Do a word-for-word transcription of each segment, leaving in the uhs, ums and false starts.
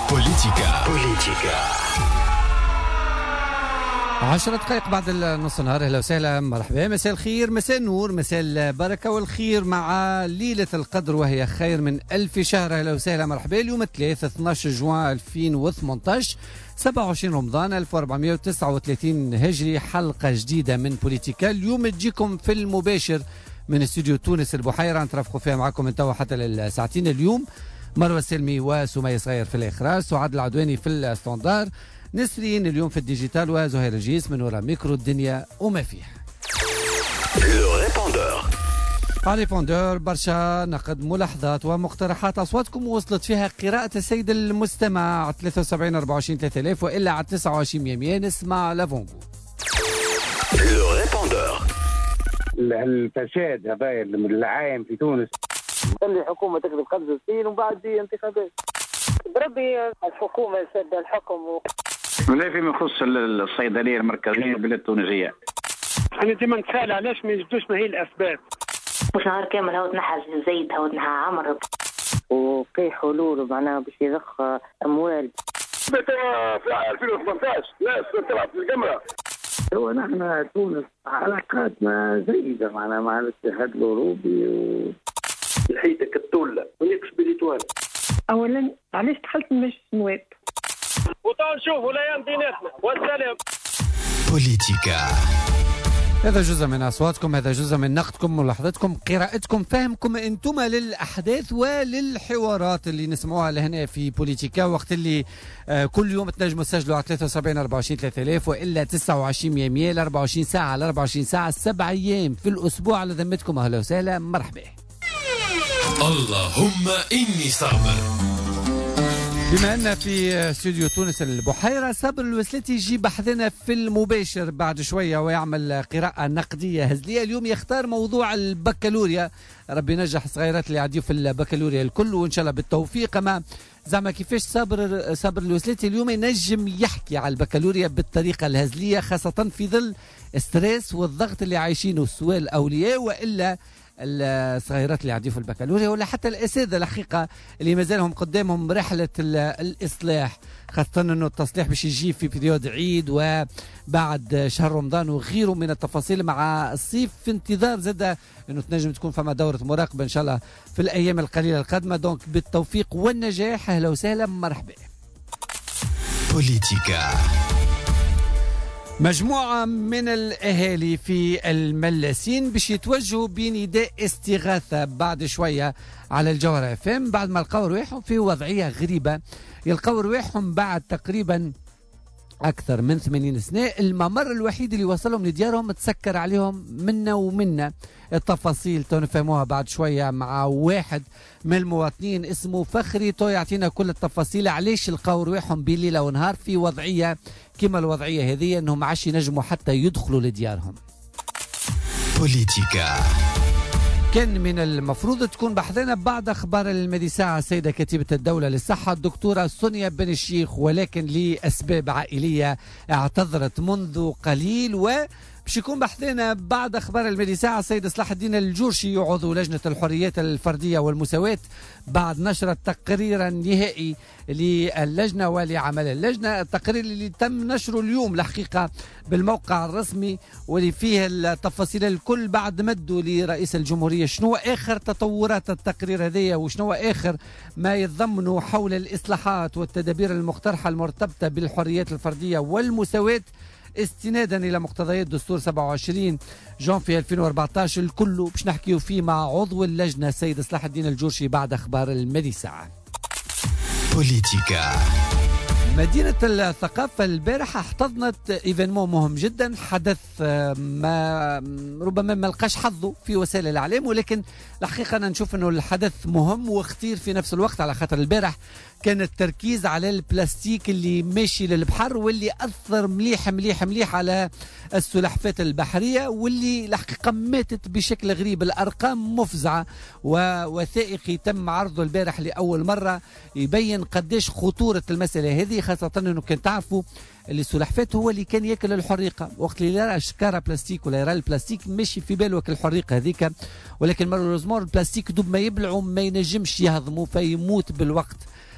بوليتيكا بوليتيكا عشرة دقائق بعد النص نهار. اهلا وسهلا، مرحبا، مساء الخير، مساء النور، مساء البركه والخير مع ليله القدر وهي خير من ألف شهر. اهلا وسهلا، مرحبا. اليوم الثلاث اثني عشر جوان ألفين وثمانية عشر، سبعة وعشرين رمضان ألف وأربعمائة وتسعة وثلاثين هجري، حلقه جديده من بوليتيكا. اليوم تجيكم في المباشر من استوديو تونس البحيره، نترافقوا فيها معكم من توا حتى للساعتين. اليوم مروه سلمي وسمية صغير في الاخراج، سعاد العدواني في الستاندار، نسرين اليوم في الديجيتال، وزهير الجيس من وراء ميكرو الدنيا وما فيها. لو ريبوندور على ريبوندور برشا نقد، ملاحظات ومقترحات اصواتكم وصلت فيها قراءة السيد المستمع ثلاثة وسبعين أربعة وعشرين ثلاثة آلاف والا على تسعة وعشرين مية. نسمع لافونغو. لو ريبوندور الفساد هذا العايم في تونس، خلي الحكومه تكذب خمس سنين وبعد دي انتخابات. بربي الحكومه سد الحكم و... ولا فيما يخص الصيدليه المركزيه بالبلاد التونسيه. انا ديما نتساءل علاش ما يجدوش ما هي الاسباب. مش نهار كامل هو تنحى زيت هو تنحى عمر وفي حلول معناها باش يضخ اموال. في ألفين وثمانية عشر ناس طلعت في الجمره. هو نحن تونس علاقاتنا جيده معنا مع الاتحاد الاوروبي و الحيدك التولة ونقص باليتوان. اولا علاش دخلت مجلس النواب وتعالوا نشوفوا الايام ديناتنا والسلام. بوليتيكا. هذا جزء من اصواتكم، هذا جزء من نقدكم، ملاحظتكم، قراءتكم، فهمكم انتم للاحداث وللحوارات اللي نسمعوها لهنا في بوليتيكا، وقت اللي آه كل يوم تنجموا تسجلوا على ثلاثة وسبعين أربعة وعشرين ثلاثة آلاف والا تسعة وعشرين مية، أربعة وعشرين ساعه على أربعة وعشرين ساعه، سبع ايام في الاسبوع على ذمتكم. اهلا وسهلا، مرحبا. اللهم إني صابر. بما أن في استوديو تونس البحيرة صابر الوسلاتي يجي بحثنا في المباشر بعد شوية ويعمل قراءة نقدية هزلية. اليوم يختار موضوع البكالوريا، ربي ينجح الصغيرات اللي يعديوا في البكالوريا الكل وإن شاء الله بالتوفيق. أما زعما كيفاش صابر صابر الوسلاتي اليوم ينجم يحكي على البكالوريا بالطريقة الهزلية، خاصة في ظل ستريس والضغط اللي عايشينه سواء الأولياء وإلا الصغيرات اللي يعديوا في البكالوريا، ولا حتى الاساتذه الحقيقه اللي مازالهم قدامهم رحله الاصلاح، خاصه انه التصليح باش يجي في بريود عيد وبعد شهر رمضان وغيره من التفاصيل مع الصيف، في انتظار زاده انه تنجم تكون فما دوره مراقبه ان شاء الله في الايام القليله القادمه. دونك بالتوفيق والنجاح، اهلا وسهلا، مرحبا. بوليتيكا. مجموعة من الأهالي في الملاسين باش يتوجهوا بنداء استغاثة بعد شوية على الجوهرة اف ام، بعد ما لقاو رواحهم في وضعية غريبة. يلقاو رواحهم بعد تقريبا أكثر من ثمانين سنة الممر الوحيد اللي وصلهم لديارهم تسكر عليهم منا ومنا. التفاصيل تنفهموها بعد شوية مع واحد من المواطنين اسمه فخري، تو يعطينا كل التفاصيل علاش لقاو رواحهم بليلة ونهار في وضعية كما الوضعية هذه انهم عاش ينجموا حتى يدخلوا لديارهم. بوليتيكا. كان من المفروض تكون بحثنا بعد اخبار المذيعة السيدة كتيبة الدولة للصحة الدكتورة سونيا بن الشيخ، ولكن لاسباب عائلية اعتذرت منذ قليل، و باش يكون بحثنا بعد اخبار المذيعة السيد صلاح الدين الجورشي عضو لجنة الحريات الفردية والمساواة، بعد نشر تقريرا نهائي للجنة ولعمل اللجنة. التقرير اللي تم نشره اليوم الحقيقة بالموقع الرسمي واللي فيه التفاصيل الكل بعد مده لرئيس الجمهورية شنو آخر تطورات التقرير هذية وشنو آخر ما يتضمنه حول الإصلاحات والتدابير المقترحة المرتبطة بالحريات الفردية والمساواة استنادا الى مقتضيات دستور سبعة وعشرين جانفي ألفين وأربعة عشر. الكل باش نحكيو فيه مع عضو اللجنه السيد صلاح الدين الجورشي بعد اخبار المذيعة. بوليتيكا. مدينة الثقافة البارحة احتضنت ايفينمون مهم جدا، حدث ما ربما ما لقاش حظه في وسائل الاعلام، ولكن الحقيقة انا نشوف انه الحدث مهم وخطير في نفس الوقت، على خاطر البارح كان التركيز على البلاستيك اللي ماشي للبحر واللي اثر مليح مليح مليح على السلحفات البحرية، واللي الحقيقة ماتت بشكل غريب. الارقام مفزعة، ووثائقي تم عرضه البارح لاول مرة يبين قديش خطورة المسألة هذه، خاصة انه كان تعرفوا اللي السلحفات هو اللي كان ياكل الحريقه، وقت اللي يرى شكاره بلاستيك ولا يرى البلاستيك ماشي في باله الحريقه هذيك، ولكن مالوريزمون البلاستيك دوب ما يبلعوا ما ينجمش يهضموا فيموت بالوقت.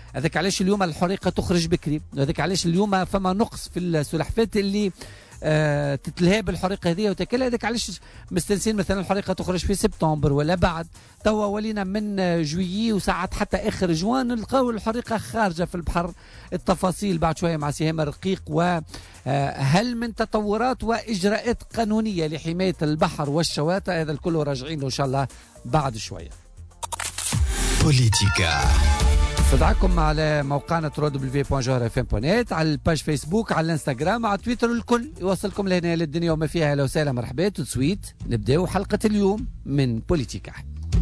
هذاك علاش اليوم الحريقه تخرج بكري، هذاك علاش اليوم فما نقص في السلحفات اللي آه تتلهاب الحريقه هذه وتاكلها. هذاك علاش مستنسين مثلا الحريقه تخرج في سبتمبر ولا بعد. توا ولينا من جويي وساعات حتى اخر جوان نلقاو الحريقه خارجه في البحر. التفاصيل بعد شويه مع سهام الرقيق. وهل من تطورات واجراءات قانونيه لحمايه البحر والشواطئ؟ هذا الكل راجعين ان شاء الله بعد شويه. بوليتيكا استدعاكم على موقعنا دبليو بوان جوهر اف ام بوان نت، على الباج فيسبوك، على الانستغرام، على تويتر، الكل يوصلكم لهنا للدنيا وما فيها. اهلا وسهلا، مرحبا. تسويت نبداو حلقه اليوم من بوليتيكا.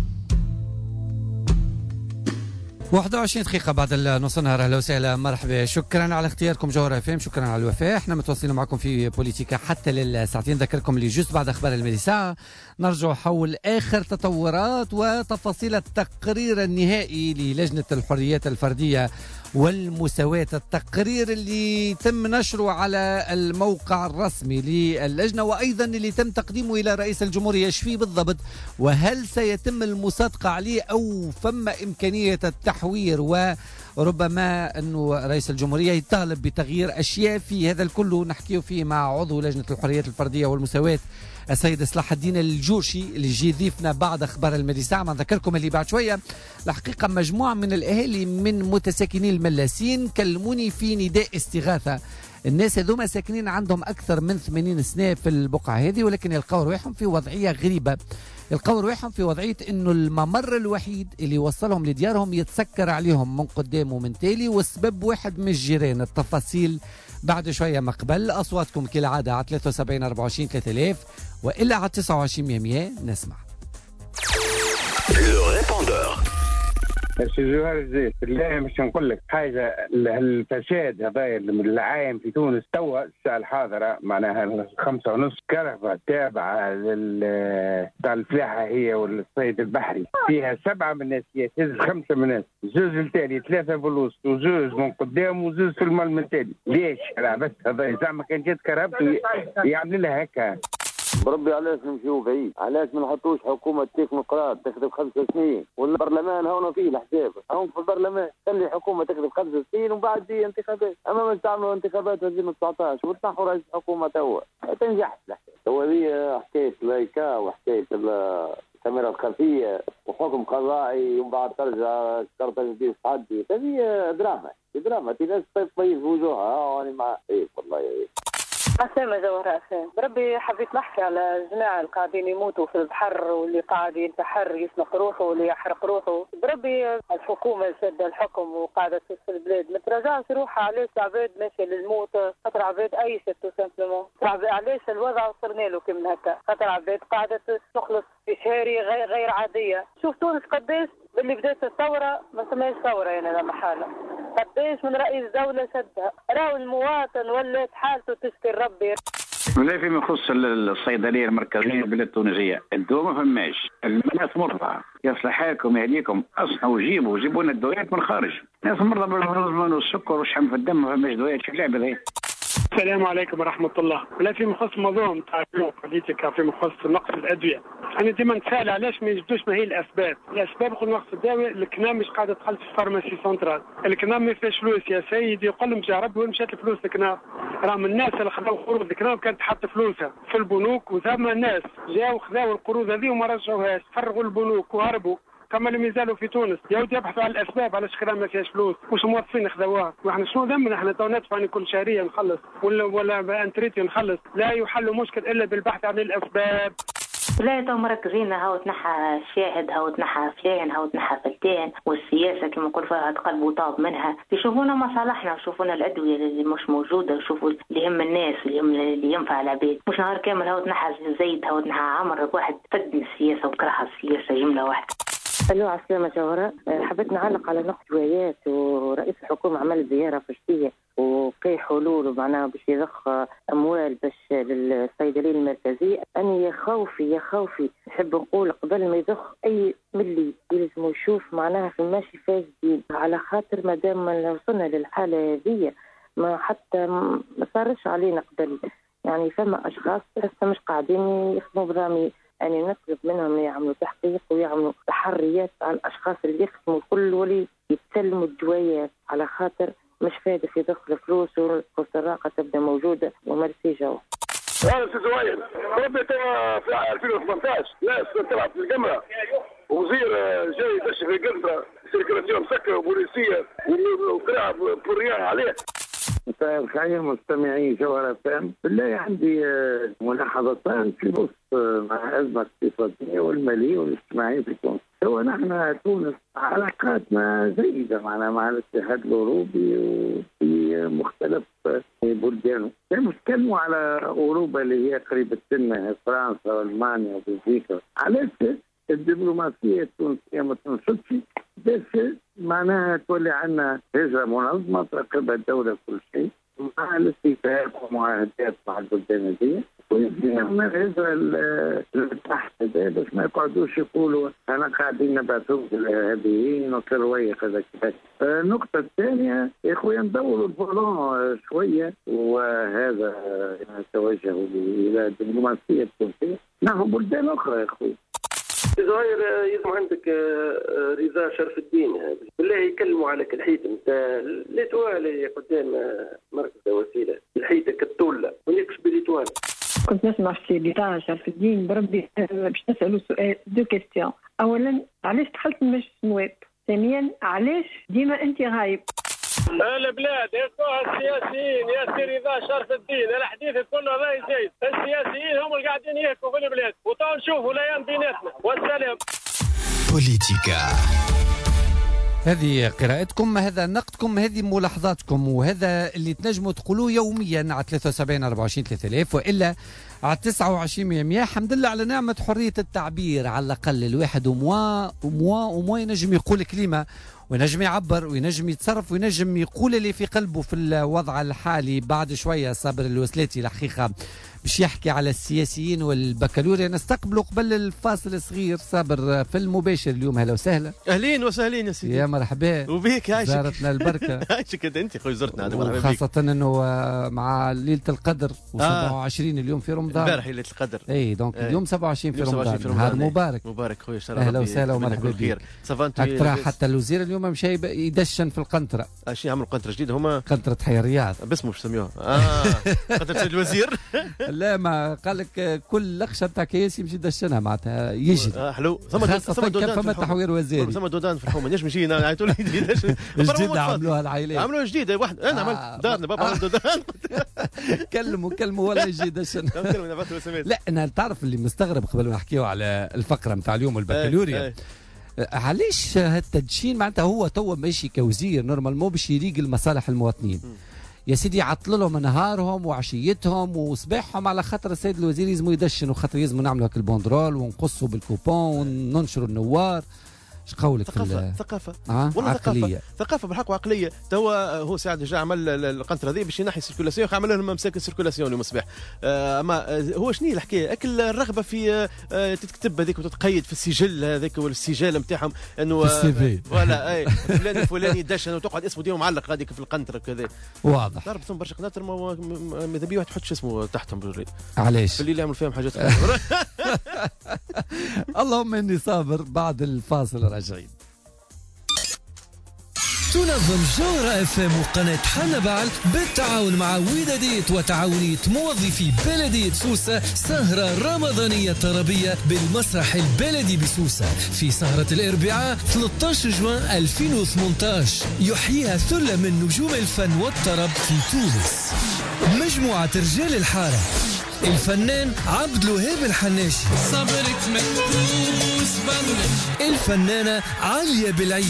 واحد وعشرين دقيقة بعد نص النهار. اهلا وسهلا، مرحبا. شكرا على اختياركم جوهر اف ام، شكرا على الوفاء. احنا متواصلين معكم في بوليتيكا حتى للساعتين. ذكركم اللي جوست بعد اخبار الميدي ساعة نرجع حول اخر تطورات وتفاصيل التقرير النهائي للجنة الحريات الفردية والمساواة. التقرير اللي تم نشره على الموقع الرسمي للجنة وأيضا اللي تم تقديمه إلى رئيس الجمهورية. ايش فيه بالضبط وهل سيتم المصادقة عليه أو فما إمكانية التحوير وربما أنه رئيس الجمهورية يطالب بتغيير أشياء في هذا الكل؟ نحكيه فيه مع عضو لجنة الحريات الفردية والمساواة السيد صلاح الدين الجورشي اللي جي ضيفنا بعد اخبار الميدي ساعة. ما نذكركم اللي بعد شويه الحقيقه مجموعه من الاهالي من متساكني الملاسين كلموني في نداء استغاثه. الناس هذوما ساكنين عندهم اكثر من ثمانين سنه في البقعه هذه، ولكن يلقاو رواحهم في وضعيه غريبه. يلقاو رواحهم في وضعيه انه الممر الوحيد اللي يوصلهم لديارهم يتسكر عليهم من قدام ومن تالي، والسبب واحد من الجيران. التفاصيل بعد شويه مقبل. اصواتكم كالعاده على ثلاثة وسبعين أربعة وعشرين ثلاثة آلاف والا على تسعة وعشرين مية. نسمع لو ريبوندور. سي جوهر الزيت، بالله مش نقول لك حاجه. الفساد هذايا العايم في تونس توا الساعه الحاضره معناها خمسة ونص كرهبه تابعه لل تاع الفلاحه هي والصيد البحري، فيها سبعه من الناس، تهز خمسه من الناس، زوز التالي ثلاثه فلوس وزوز من قدام وزوز في المال من التالي. ليش؟ بس هذا زعما كان جات كرهبته يعمل لها هكا. بربي علاش نمشيو بعيد؟ علاش ما نحطوش حكومه تكنوقراط تخدم خمس سنين والبرلمان هون فيه الحساب؟ هون في البرلمان خلي حكومه تخدم خمس سنين وبعد دي انتخابات. اما مش تعملوا انتخابات ألفين وتسعطاش وتنحوا رئيس حكومه توا تنجح الحساب. توا هذه حكايه لايكا وحكايه الكاميرا الخلفيه وحكم قضائي ومن بعد ترجع شرطه جديد تعدي. هذه دراما دراما في ناس طيب طيب وجوهها. انا مع ايه والله ايه. أسامة جوهر أسامة. بربي حبيت نحكي على الجماعة اللي قاعدين يموتوا في البحر واللي قاعد ينتحر يسنق روحه واللي يحرق روحه. بربي الحكومة شادة الحكم وقاعدة في البلاد ما تراجعش روحها. علاش عباد ماشية للموت؟ خاطر عباد أيشت تو سامبلومون. علاش الوضع وصلنا له كم هكا؟ خاطر عباد قاعدة تخلص في شهري غير, غير عادية. شوف تونس قداش باللي بدات الثورة ما سماش ثورة يعني لا محالة. قداش من رئيس دولة شدها. راهو المواطن ولات حالته تشكي ربي. ولا فيما يخص الصيدليه المركزيه بالبلاد التونسيه الدواء ما فماش، الناس مرضى. يصلح حالكم يهديكم اصنعوا وجيبوا جيبوا لنا الدويات من خارج. ناس مرضى بالهرمون والسكر والشحم في الدم ما فماش دويات. شو اللعبه ذي؟ السلام عليكم ورحمة الله. ولا في مخص موضوع نتاع بوليتيكا في مخص نقص الأدوية. أنا ديما نتساءل علاش ما يجبدوش ما هي الأسباب؟ الأسباب يقول نقص الدواء. الكنام مش قاعدة تخلص في الفارماسي سنترال. الكنام ما فيهاش فلوس يا سيدي. يقول لهم يا ربي وين مشات الفلوس الكنام؟ راهم الناس اللي خذوا قروض الكنام كانت تحط فلوسها في البنوك وثم الناس جاوا خذوا القروض هذه وما رجعوهاش، فرغوا البنوك وهربوا. كما اللي يزالوا في تونس يعود يبحثوا عن الاسباب علاش كلام ما فيهاش فلوس. واش موظفين خذوها واحنا شنو ذنبنا؟ احنا تو ندفع كل شهريه نخلص ولا ولا انتريتي نخلص. لا يحل مشكل الا بالبحث عن الاسباب. لا تو مركزين هاو تنحى شاهد هاو تنحى فلان هاو تنحى فلتان، والسياسه كما نقول فيها تقلب وطاب منها. يشوفونا مصالحنا ويشوفونا الادويه اللي مش موجوده ويشوفوا اللي يهم الناس اللي يهم اللي ينفع العباد. مش نهار كامل هاو تنحى زيد هاو تنحى عمر. واحد فد من السياسه وكرهها السياسه جمله واحده. الو عسلامة جوهرة. حبيت نعلق على نقطة جويات. ورئيس الحكومة عمل زيارة في شتية وقي حلول ومعناها باش يضخ أموال باش للصيدلية المركزية. أنا يا خوفي يا خوفي نحب نقول قبل ما يضخ أي ملي يلزم يشوف معناها في الماشي فاسدين، على خاطر مادام ما وصلنا للحالة هذه ما حتى ما صارش علينا قبل. يعني فما أشخاص لسه مش قاعدين يخدموا برامي أنا نطلب منهم يعملوا تحقيق ويعملوا تحريات على الأشخاص اللي يخدموا كل ولي يتسلموا الجويات، على خاطر مش فايدة في دخل فلوس والسراقة تبدأ موجودة. ومرسي جو. أنا سي زوين ربي في ألفين وثمانية عشر ناس تلعب في الجمرة وزير جاي يدش في الجمرة سيركلاسيون مسكرة وبوليسية وقراء بريان عليه. مساء الخير مستمعي جوهر اف ام. بالله عندي ملاحظتان في نص مع الأزمة الاقتصادية والمالية والاجتماعية في تونس. هو نحن تونس علاقاتنا جيدة معنا مع الاتحاد الأوروبي وفي مختلف بلدانه. كانوا يتكلموا على أوروبا اللي هي قريبة لنا فرنسا وألمانيا وبلجيكا. علاش الدبلوماسية التونسية ما تنشطش باش معناها تولي عندنا هجرة منظمة تراقبها الدولة كل شيء مع الاتفاق ومعاهدات مع البلدان هذه، ويبدي نعمل هجرة لتحت باش ما يقعدوش يقولوا أنا قاعدين نبعثوهم الإرهابيين وكروية كذا كذا. النقطة الثانية يا خويا ندوروا الفولون شوية، وهذا توجه إلى الدبلوماسية التونسية نحو بلدان أخرى يا خويا. زهير يزم عندك رضا شرف الدين هذا بالله يكلموا على الحيتم نتاع ليتوالي قدام مركز وسيله الحيته كالطوله ونكش بليتوال. كنت نسمع في رضا شرف الدين بربي باش نسالوا سؤال دو كيستيون. اولا علاش دخلت مجلس النواب؟ ثانيا علاش ديما انت غايب؟ البلاد يكوها السياسيين يا سي رضا شرف الدين الحديث كله راي زايد، السياسيين هم اللي قاعدين يحكوا في البلاد وتو نشوفوا الايام بيناتنا. والسلام. بوليتيكا. هذه قراءتكم، هذا نقدكم، هذه ملاحظاتكم، وهذا اللي تنجموا تقولوه يوميا على ثلاثة وسبعين أربعة وعشرين ثلاثة آلاف والا على تسعة وعشرين مية مية. الحمد لله على نعمة حرية التعبير. على الأقل الواحد وموا وموا وموا ينجم يقول كلمة وينجم يعبر وينجم يتصرف وينجم يقول اللي في قلبه في الوضع الحالي. بعد شوية صابر الوسلاتي الحقيقة باش يحكي على السياسيين والبكالوريا. نستقبله قبل الفاصل الصغير صابر في المباشر اليوم. هلا وسهلا. اهلين وسهلين يا سيدي. يا مرحبا وبيك. عايشك. زارتنا البركه. عايشك انت خويا زرتنا. خاصة انه مع ليلة القدر وسبعة وعشرين اليوم في رمضان. امبارح ليلة القدر. اي دونك اليوم سبعة وعشرين في رمضان. نهار مبارك. مبارك خويا شرف. اهلا وسهلا ومرحبا بك. ترى حتى الوزير اليوم مشى يدشن في القنطرة. اش يعملوا قنطرة جديدة هما؟ قنطرة حي الرياض. باسمه شو سميوها؟ اه قنطرة الوزير. لا ما قال لك كل لخشه تاع كياس يمشي يدشنها معناتها يجري. اه حلو. ثم ثم دودان فما تحوير وزاري. ثم دودان في الحومه نجم يجي نعيطوا له جديده عملوها العائلات. عملوها جديده واحد انا عملت دارنا بابا عمل دودان. كلموا كلموا ولا يجي يدشن. لا انا تعرف اللي مستغرب قبل ما نحكيو على الفقره نتاع اليوم والبكالوريا. علاش هالتدشين معناتها هو تو ماشي كوزير نورمالمون باش يريق المصالح المواطنين. يا سيدي عطل لهم نهارهم وعشيتهم وصباحهم على خاطر السيد الوزير يلزموا يدشنوا خاطر يلزموا نعملوا هاك البوندرول ونقصوا بالكوبون وننشروا النوار. اش قولك؟ ثقافه ثقافه آه؟ والله عقلية. ثقافه ثقافه بالحق وعقليه. توا هو ساعد جا عمل القنطره هذه باش ينحي السيركولاسيون، عمل لهم مساكن سيركولاسيون اليوم الصباح. آه اما هو شنو الحكايه؟ اكل الرغبه في آه تتكتب هذيك وتتقيد في السجل هذاك والسجال نتاعهم انه آه ولا اي فلان الفلاني دشن وتقعد اسمه ديما معلق هذيك في القنطره كذا. واضح. تعرف ثم برشا قناطر ماذا بيا واحد يحطش اسمه تحتهم بالري. علاش؟ في الليل يعمل فيهم حاجات. اللهم اني صابر. بعد الفاصل راجعين. تنظم جوهرة اف ام وقناة حنبال بالتعاون مع ودادية وتعاونية موظفي بلدية سوسة سهرة رمضانية طربية بالمسرح البلدي بسوسة في سهرة الأربعاء ثلاثة عشر جوان ألفين وثمانية عشر يحييها ثلة من نجوم الفن والطرب في تونس. مجموعة رجال الحارة، الفنان عبد الوهاب الحناشي، صبرك مكبوس بنك، الفنانة عليا بالعيد،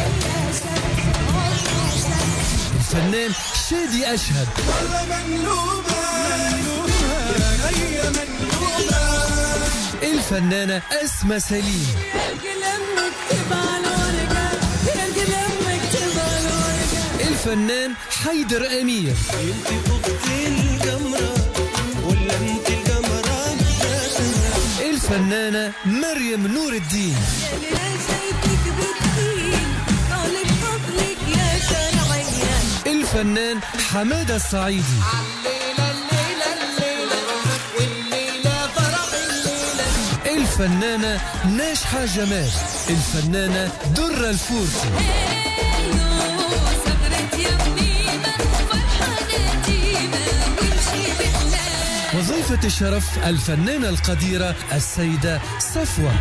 الفنان شادي أشهد، والله منلوبة يا غية منلوبة، الفنانة أسمى سليم، يا قلم مكتب على الورقة، يا قلم مكتب على الورقة، الفنان حيدر أمير، انت فقت القمرة ولا انت القمرة بجاتها، الفنانة مريم نور الدين، الفنان حمادة الصعيدي، الفنانة ناجحة جمال، الفنانة درة الفورتي، وضيفة الشرف الفنانة القديرة السيدة صفوة.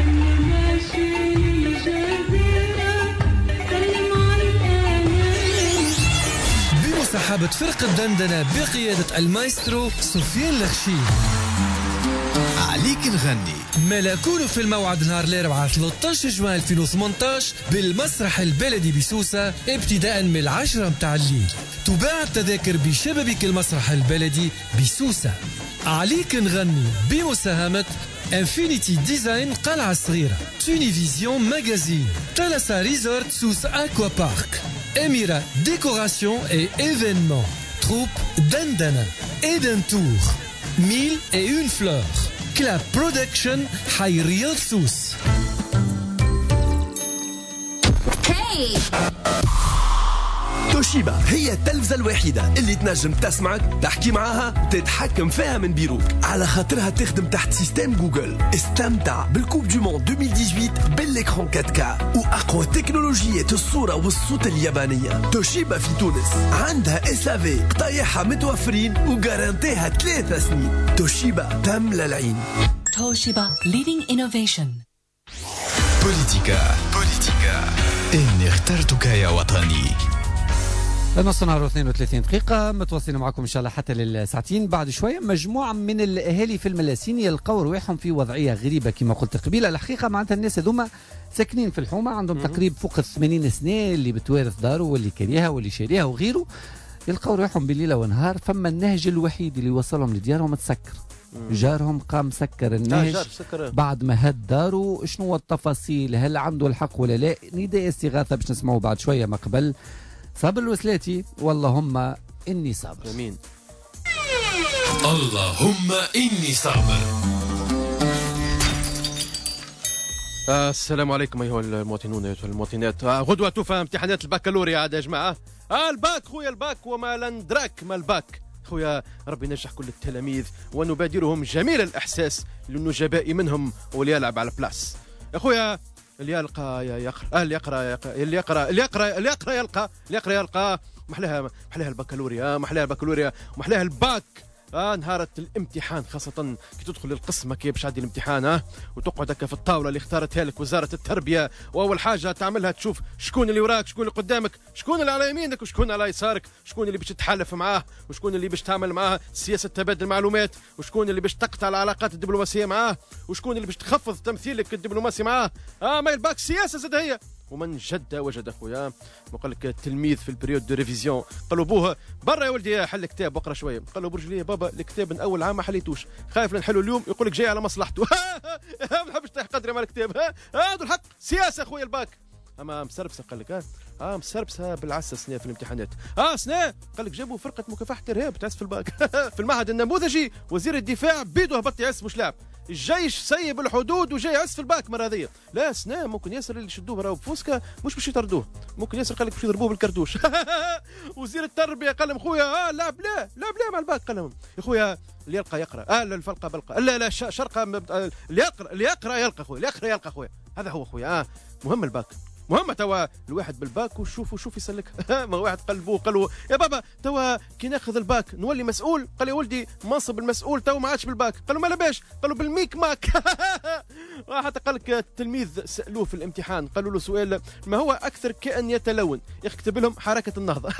بمصاحبة فرقة دندنة بقيادة المايسترو سفيان الخشيب. عليك نغني ملاكون في الموعد نهار الأربعاء ثلاثة عشر جوان ألفين وثمانية عشر بالمسرح البلدي بسوسة ابتداء من العشرة متاع الليل. تباع التذاكر بشبابيك المسرح البلدي بسوسة. عليك نغني بمساهمة انفينيتي ديزاين قلعة صغيرة، تونيفيزيون ماجازين، تلسا ريزورت سوس اكوا بارك، اميرا ديكوراسيون اي ايفينمون، تروب دندنة، ايدن تور، ميل اي اون فلور، كلاب برودكشن، حي رياض سوس. هاي توشيبا هي التلفزة الوحيدة اللي تنجم تسمعك، تحكي معاها، تتحكم فيها من بيروك، على خاطرها تخدم تحت سيستم جوجل. استمتع بالكوب دو موند ألفين وثمانية عشر بالاكران فور كيه واقوى تكنولوجيات الصورة والصوت اليابانية. توشيبا في تونس عندها اس افي قطايعها متوفرين وغارانتيها ثلاثة سنين. توشيبا تملى العين. توشيبا leading innovation. بوليتيكا بوليتيكا إني اخترتك يا وطني. نص نهار واثنين وثلاثين دقيقة متواصلين معكم إن شاء الله حتى للساعتين. بعد شوية مجموعة من الأهالي في الملاسين يلقوا رواحهم في وضعية غريبة كما قلت قبيلة. الحقيقة معناتها الناس هذوما ساكنين في الحومة، عندهم تقريبا فوق الثمانين سنة، اللي بتوارث داره واللي كريها واللي شاريها وغيره. يلقوا رواحهم بالليلة ونهار، فما النهج الوحيد اللي وصلهم لديارهم تسكر. جارهم قام سكر النهج بعد ما هد داره. شنو التفاصيل؟ هل عنده الحق ولا لا؟ نداء استغاثة باش نسمعوا بعد شوية ما قبل. صابر الوسلاتي واللهم إني صابر. أمين. اللهم إني صابر. آه السلام عليكم أيها المواطنون أيها المواطنات. آه غدوة توفى امتحانات البكالوريا عاد يا جماعة. آه الباك خويا الباك وما لندراك ما الباك خويا. ربي ينجح كل التلاميذ ونبادرهم جميل الإحساس للنجباء منهم واللي يلعب على البلاس. يا خويا اللي يلقى يقرا آه اللي يقرا اللي يقرا اللي يقرا اللي يقرا يلقى اللي يقرا يلقى. محلاها محلاها البكالوريا، محلاها البكالوريا ومحلاها الباك. اه نهارة الامتحان خاصة كي تدخل للقسم كي باش تعدي الامتحان اه وتقعد هكا في الطاولة اللي اختارتها لك وزارة التربية، وأول حاجة تعملها تشوف شكون اللي وراك، شكون اللي قدامك، شكون اللي على يمينك وشكون على يسارك، شكون اللي باش تتحالف معاه وشكون اللي باش تعمل معاه سياسة تبادل المعلومات، وشكون اللي باش تقطع العلاقات الدبلوماسية معاه، وشكون اللي باش تخفض تمثيلك الدبلوماسي معاه. اه ما الباك سياسة زاد هي. ومن جد وجد اخويا. وقال لك التلميذ في البريود دو ريفيزيون قالوا بوه برا يا ولدي حل كتاب واقرا شويه. قال له برجلي يا بابا الكتاب من اول عام ما حليتوش، خايف نحلو اليوم يقول لك جاي على مصلحته. ما نحبش تحت قدري مال الكتاب. هذا الحق سياسه اخويا الباك. اما مسربسه قال لك اه اه مسربسه بالعسه سنه في الامتحانات. اه سنه قال لك جابوا فرقه مكافحه الارهاب تعس في الباك. في المعهد النموذجي وزير الدفاع بيدو هبط يعس مش لاعب. الجيش سيب الحدود وجاي يعس في الباك مرة هذيا. لا سنة ممكن ياسر اللي شدوه راهو بفوسكا مش باش يطردوه، ممكن ياسر قال لك باش يضربوه بالكرتوش. وزير التربية قال لهم خويا اه لعب لا لعب لا مع الباك. قال لهم يا خويا اللي يلقى يقرا اه الفلقه بلقى لا لا شرقه اللي يقرا اللي يقرا يلقى خويا اللي يقرا يلقى خويا. هذا هو خويا. اه مهم الباك مهمة. توا الواحد بالباك وشوف وشوف يسلكها. ما واحد قلبوه قال له يا بابا توا كي ناخذ الباك نولي مسؤول. قال يا ولدي منصب المسؤول توا ما عادش بالباك. قال له ما لاباش. قالوا بالميك ماك. حتى قال لك التلميذ سالوه في الامتحان قالوا له سؤال ما هو اكثر كائن يتلون؟ يكتب لهم حركة النهضة.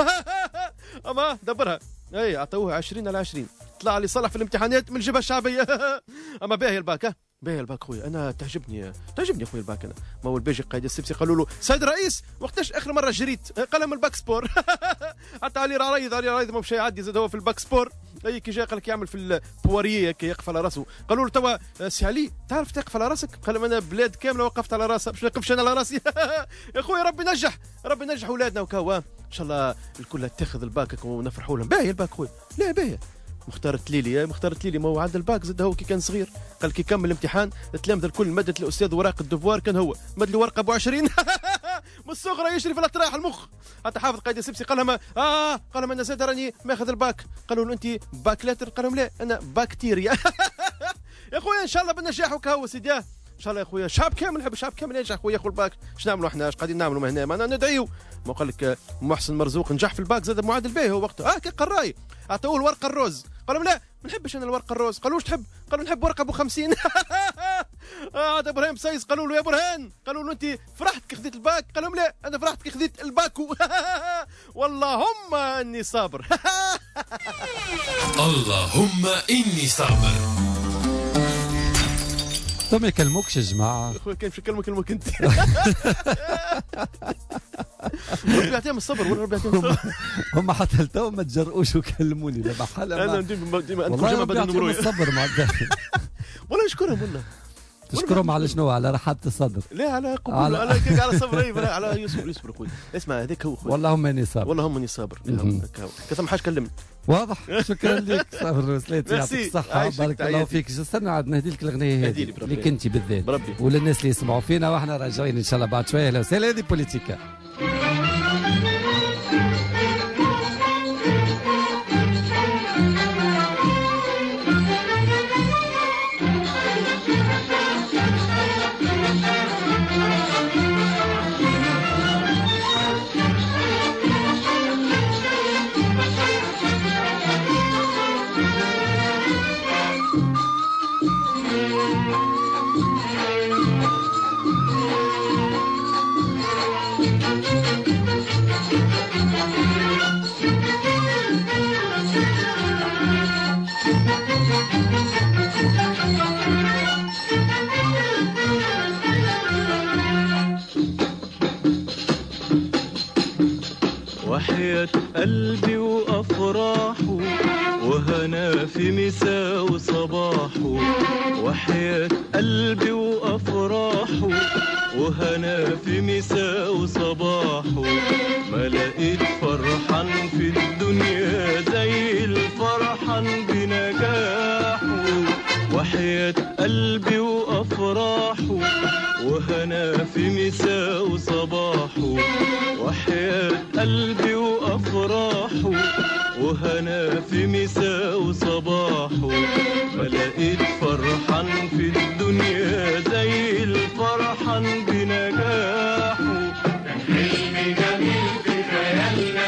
اما دبرها اي اعطوه عشرين على عشرين طلع لي صالح في الامتحانات من الجبهة الشعبية. اما باهي الباك باهي الباك خويا. انا تعجبني تعجبني خويا الباك. انا ما هو الباجي قايد السبسي قالوا له سيد الرئيس وقتاش اخر مره جريت؟ قال من الباك سبور. حتى علي رايض علي رايض ما مشى يعدي زاد هو في الباك سبور. اي كي جا قال لك يعمل في البواريه كي يقف على راسه. قالوا له توا سي علي تعرف تقف على راسك؟ قال انا بلاد كامله وقفت على راسها باش ما نقفش انا على راسي. يا خويا ربي نجح ربي نجح اولادنا وكوا ان شاء الله الكل تاخذ الباك ونفرحوا لهم. باهي الباك خويا لا باهي. مختار التليلي مختار التليلي ما هو عاد الباك زاد هو كي كان صغير قال كي كمل الامتحان التلامذه الكل مدت الاستاذ ورقه الدفوار كان هو مد له ورقه ابو عشرين. من الصغرى يشري في الاطراح المخ. حتى حافظ قايد السبسي قال لهم اه قال لهم انا زاد راني ماخذ الباك. قالوا له انت باك لاتر؟ قال لهم لا انا باكتيريا. يا خويا ان شاء الله بالنجاح وكهو سيدي ان شاء الله يا خويا. شعب كامل نحب الشعب كامل ينجح خويا. ياخذ الباك اش نعملوا احنا اش قاعدين نعملوا هنا؟ ما ندعيو. ما قال لك محسن مرزوق نجح في الباك زاد معادل به هو وقته اه كي قراي عطوه الورقه الروز قال لهم لا ما نحبش انا الورقه الروز. قالوا واش تحب؟ قالوا نحب ورقه ابو خمسين. عاد ابراهيم سايس قالوا له يا برهان قالوا له انت فرحت كي خذيت الباك؟ قال لهم لا انا فرحت كي خذيت الباكو. واللهم اني صابر. اللهم اني صابر. ما يكلموكش يا جماعه. اخويا كيف يكلمك يكلمك انت. ربي يعطيهم الصبر ولا ربي يعطيهم الصبر. هم حتى التو ما تجرؤوش وكلموني لا بحال انا ديما ديما انتم والله ربي يعطيهم الصبر مع والله نشكرهم والله. تشكرهم على شنو؟ على رحابة الصدر. لا على قبول على على, على صبر على يوسف يوسف اخوي. اسمع هذاك هو خويا. والله اني صابر. والله اني صابر. كثر ما حاجه كلمت. واضح. شكرا لك صابر وسليت يعطيك الصحة بارك الله فيك. استنى عاد نهدي لك الاغنية هذه اللي كنتي بالذات بربي وللناس اللي يسمعوا فينا واحنا راجعين ان شاء الله بعد شوية. اهلا وسهلا. هذه بوليتيكا. وحياة قلبي وأفراحه وهنا في مساء وصباحه. وحياة قلبي وأفراحه وهنا في مساء وصباحه. ما لقيت فرحان في الدنيا زي الفرحان بنجاحه. وحياة قلبي وأفراحه وهنا في مساء وصباحه. وحياة قلبي وأفراحه وهنا في مساء وصباحه. ما لقيت فرحان في الدنيا زي الفرحان بنجاحه. كان حلمي جميل في خيالنا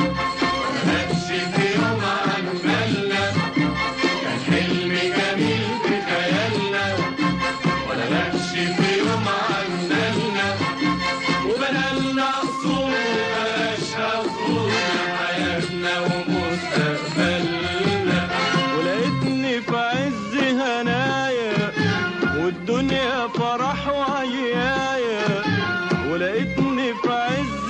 ماتش في يوم عن بالنا. كان حلمي جميل في خيالنا ولا ماتش في يوم عن بالنا. وبنالنا قصور وبلاش قصور حياتنا ومستقبلنا. ولقيتني في عز هنايا والدنيا فرح وعيايا. ولقيتني في عز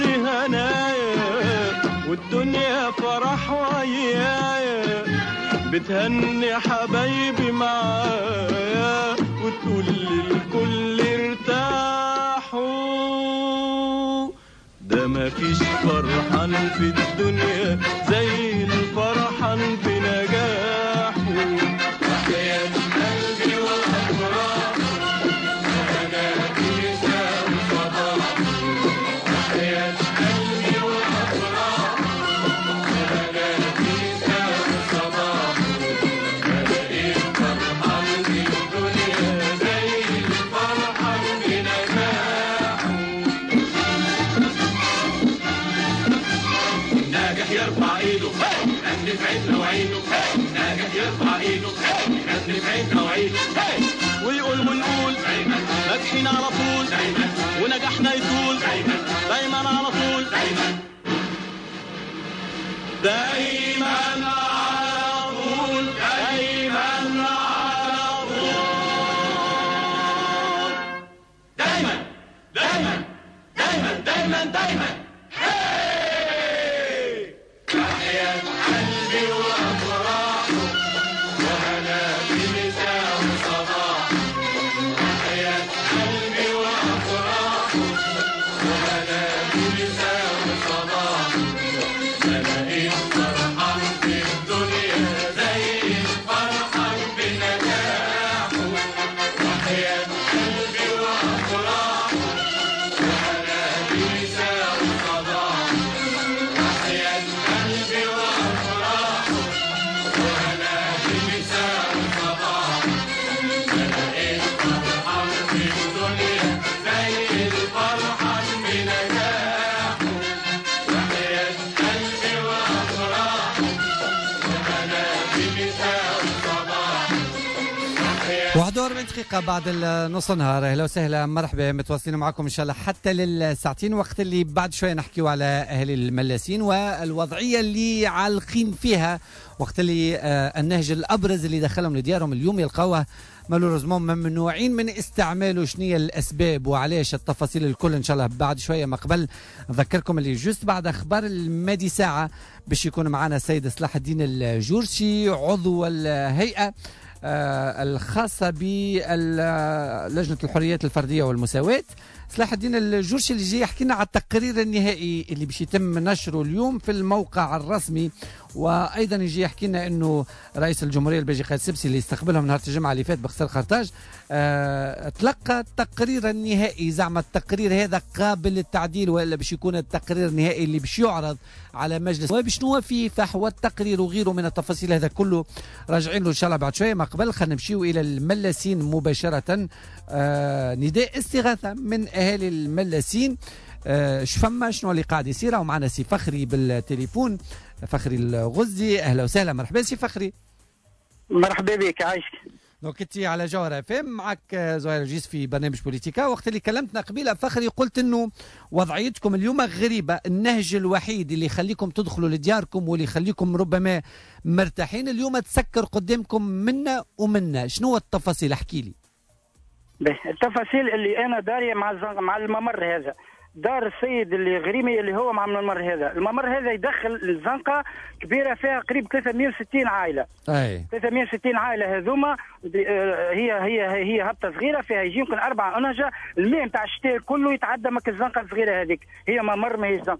هنايا والدنيا فرح وعيايا. بتهني حبايبي معايا وتقول للكل ارتاحوا. ده مفيش فرحان في الدنيا زي الفرحان بنجاحه. وحياة قلبي وأفراحه وهنا في مساء وصباحه. وحياة قلبي وأفراحه وهنا في مساء وصباحه. ما لقيت فرحان في الدنيا زي الفرحان بنجاحه. ناجح يرفع ايده غني في عيننا وعينه. ناجح يرفع ايده غني في عيننا وعينه. ويقول ونقول دايما ناجحين على طول دايما. ونجاحنا يطول دايما دايما على طول دايما دايما على طول دايما على طول دايما دايما دايما دايما دايما. وحياة قلبي وأفراحه وهنا في مساء وصباحه. وحياة قلبي وأفراحه وهنا في مساء وصباحه. ما لقيت فرحان في الدنيا زي الفرحان بنجاحه. وحياة قلبي وأفراحه وهنا في مساء وصباحه. وحياة قلبي وأفراحه وهنا في مساء وصباحه. واحد وأربعين دقيقة بعد نص النهار. اهلا وسهلا مرحبا، متواصلين معكم ان شاء الله حتى للساعتين، وقت اللي بعد شوية نحكيو على اهل الملاسين والوضعية اللي عالقين فيها، وقت اللي آه النهج الابرز اللي دخلهم لديارهم اليوم يلقاوه مالوريزمون ممنوعين من استعماله. شنية الاسباب وعلاش؟ التفاصيل الكل ان شاء الله بعد شوية. ما قبل نذكركم اللي جوست بعد اخبار المادي ساعة باش يكون معنا السيد صلاح الدين الجورشي عضو الهيئة آه الخاصة بلجنة الحريات الفردية والمساواة. صلاح الدين الجورشي اللي جاي يحكي لنا على التقرير النهائي اللي باش يتم نشره اليوم في الموقع الرسمي، وايضا يجي يحكي لنا انه رئيس الجمهوريه الباجي قايد سبسي اللي استقبلهم نهار الجمعه اللي فات بقصر قرطاج آه تلقى التقرير النهائي. زعما التقرير هذا قابل للتعديل ولا باش يكون التقرير النهائي اللي باش يعرض على مجلس وبشنو فيه فحوى التقرير وغيره من التفاصيل. هذا كله راجعين له ان شاء الله بعد شويه. ما قبل خلينا نمشيو الى الملاسين مباشره. آه نداء استغاثه من اهالي الملاسين. آه شفما شنو اللي قاعد يصير؟ ومعنا سي فخري بالتليفون، فخري الغزي. اهلا وسهلا، مرحبا سي فخري. مرحبا بك، عايشك. دونك انت على جوهر اف ام، معك زهير الجيس في برنامج بوليتيكا. وقت اللي كلمتنا قبيله فخري قلت انه وضعيتكم اليوم غريبه، النهج الوحيد اللي يخليكم تدخلوا لدياركم واللي يخليكم ربما مرتاحين اليوم تسكر قدامكم منا ومنا. شنو التفاصيل؟ احكي لي. التفاصيل اللي انا داريه مع مع الممر هذا، دار السيد اللي غريمي اللي هو مع الممر هذا. الممر هذا يدخل للزنقه كبيره فيها قريب ثلاثمئة وستين عائله. اي ثلاثمئة وستين عائله هذوما هي هي هي هبطه صغيره فيها يجي يمكن اربع انهجه. الماء نتاع الشتاء كله يتعدى مك الزنقه الصغيره هذيك. هي ممر ما هي زنقه،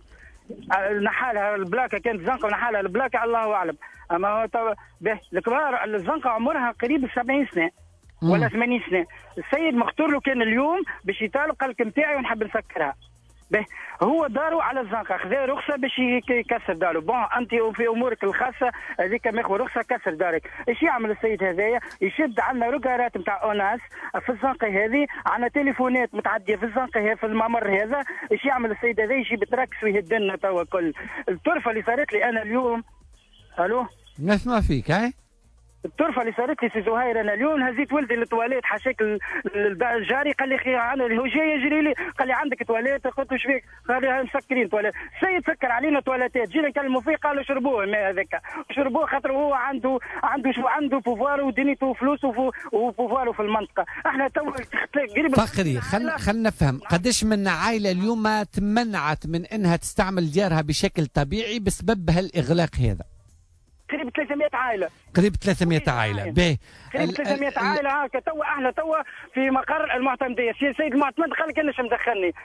نحالها البلاكه كانت زنقه ونحالها البلاكه الله اعلم. اما هو الكبار الزنقه عمرها قريب سبعين سنه ولا ثمانين سنه. السيد مختار له كان اليوم باش يطالب، قال لك نتاعي ونحب نسكرها. به هو داروا على الزنقه، خذا رخصه باش يكسر داره. بون انت في امورك الخاصه هذيك ماخذ رخصه كسر دارك. ايش يعمل السيد هذايا؟ يشد عندنا ركارات نتاع اوناس في الزنقه هذه، عندنا تليفونات متعديه في الزنقه في الممر هذا. ايش يعمل السيد هذا؟ يجي بتركس ويهد لنا توا كل الطرفه اللي صارت لي انا اليوم. الو نسمع فيك. هاي الطرفه اللي صارت لي سي زهير، انا اليوم هزيت ولدي للتواليت حاشاك الجاري، قال لي اخي انا هو جاي يجري لي قال لي عندك تواليت؟ قلت له ايش فيك؟ قال لي مسكرين تواليت. السيد سكر علينا تواليتات، جينا نكلموا فيه قالوا شربوه الماء هذاك، شربوه خاطر هو عنده عنده شو عنده بوفوار ودنيته وفلوسه وبوفواره في المنطقه. احنا تو قريب. فخري خلينا خلينا نفهم قداش من عائله اليوم تمنعت من انها تستعمل ديارها بشكل طبيعي بسبب هالاغلاق هذا؟ قريب ثلاثمئة عائله. قريب ثلاثمئة عائله. باهي قريب ثلاثمئة عائله هكا. توا احنا توا في مقر المعتمديه. السيد المعتمد قال لك انا مدخلني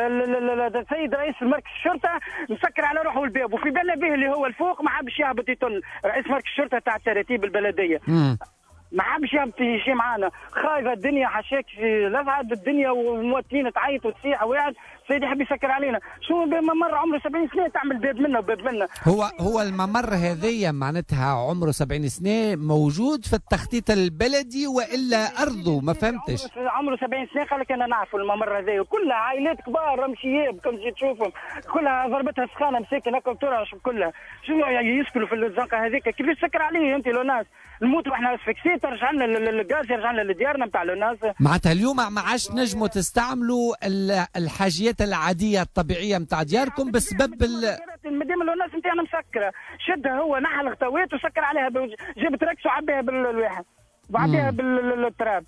السيد رئيس مركز الشرطه مسكر على روحه الباب، وفي بالنا به اللي هو الفوق ما حبش يهبط يطل. رئيس مركز الشرطه تاع التراتيب البلديه مم. ما حبش يهبط يجي معانا. خايفه الدنيا حشاك لسعد الدنيا ومواطنين تعيط وتصيح وقاعد سيدي يحب يسكر علينا. شو ممر عمره سبعين سنه تعمل باب منا وباب منا. هو هو الممر هذيا معناتها عمره سبعين سنه موجود في التخطيط البلدي والا ارضه؟ ما فهمتش. عمره سبعين سنه قال لك انا نعرف الممر هذايا، كلها عائلات كبار رمشياب كم تجي تشوفهم كلها ضربتها سخانه مساكن هكا ترعش كلها. شو يسكنوا في الزنقه هذيك؟ كيف تسكر عليه انت لو ناس نموتوا احنا اسفكسيت ترجع لنا الغاز يرجع لنا لديارنا نتاع الناس. معناتها اليوم ما عادش نجموا تستعملوا الحاجيات العاديه الطبيعيه نتاع دياركم بسبب المدام الناس نتاعنا مسكره. شدها هو نحى الخطوات وسكر عليها، جاب تركس وعبيها بالواحد وعبيها بالتراب.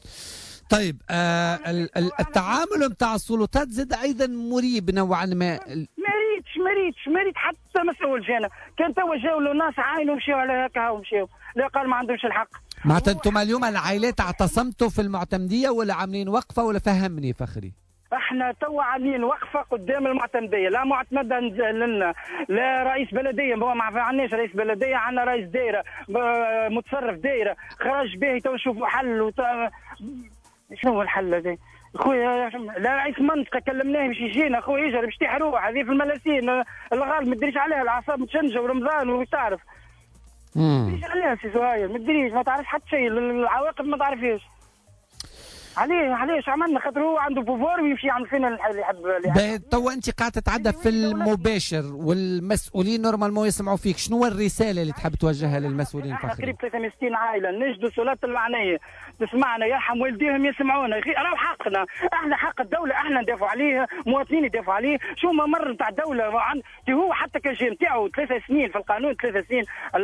طيب آه التعامل نتاع السلطات زاد ايضا مريب نوعا ما. ما ريتش ما ريتش ما ريت حتى مسؤول جانا. كان توا جاوا له ناس عاينوا ومشيوا على هكا ومشيوا، لا قال ما عندهمش الحق. معناتها انتم اليوم العائلات اعتصمتوا في المعتمديه ولا عاملين وقفه ولا؟ فهمني فخري. احنا توا عاملين وقفه قدام المعتمديه، لا معتمده لنا لا رئيس بلديه، ما ما عندناش رئيس بلديه، عندنا رئيس دايره متصرف دايره خرج به تو نشوفوا حل وت... شنو هو الحل هذا؟ خويا لا رئيس منطقه كلمناه باش يجينا خويا يجري باش تيح روح هذه في الملاسين الغالب ما تدريش عليها الاعصاب متشنجه ورمضان وش تعرف. ما تدريش عليها سي زهير، ما تدريش ما تعرفش حتى شيء، العواقب ما تعرفيش. عليه علاش عملنا خاطر هو عنده بوفوار ويمشي يعمل فينا اللي يحب. توا انت قاعده تتعدى في المباشر والمسؤولين نورمالمون يسمعوا فيك، شنو هو الرساله اللي تحب توجهها للمسؤولين؟ احنا قريب ثلاثمائة وستين عائله نجدوا الصلات المعنيه تسمعنا يرحم والديهم يسمعونا يا اخي راهو حقنا احنا حق الدوله احنا ندافعوا عليه مواطنين يدافعوا عليه. شو ممر نتاع الدوله عن هو حتى كان جي نتاعو ثلاث سنين في القانون ثلاث سنين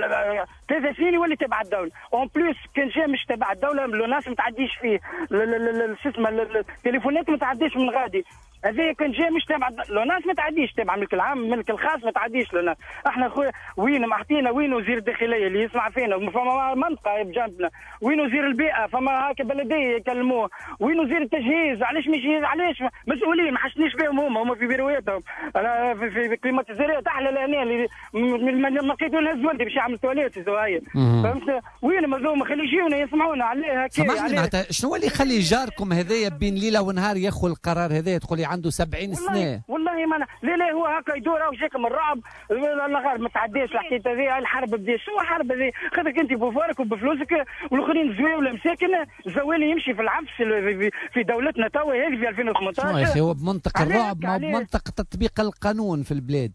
ثلاث سنين يولي تبع الدوله اون بليس كان جاي مش تبع الدوله الناس ما تعديش فيه شو اسمه التليفونات ما تعديش من غادي هذا كان جاي مش تبع لو ناس ما تعديش تبع الملك العام الملك الخاص ما تعديش لنا احنا خويا وين محطينا وين وزير الداخليه اللي يسمع فينا فما منطقه بجنبنا وين وزير البيئه فما هكا بلديه يكلموه وين وزير التجهيز علاش مش علاش مسؤولين ما حشنيش بهم هما هما في بيرويتهم انا في, في كليماتيزيرات احلى لهنا اللي ما لقيتو نهز ولدي باش يعمل تواليت زوايا فهمت وين مظلوم خلي يجيونا يسمعونا عليه هكا. سامحني معناتها شنو اللي يخلي جاركم هذايا بين ليله ونهار ياخذ القرار هذا تقول لي عنده سبعين سنه؟ والله ما أنا. لا لا هو هكا يدور او جاكم الرعب الله ما تعديش الحكايه هذه الحرب بدات شو حرب هذه خاطرك انت بوفارك وبفلوسك والاخرين زوي ولا مساكن زوالي يمشي في العفش في دولتنا توا هذه في ألفين وثمانطاش. يا اخي هو بمنطق الرعب ما بمنطق تطبيق القانون في البلاد.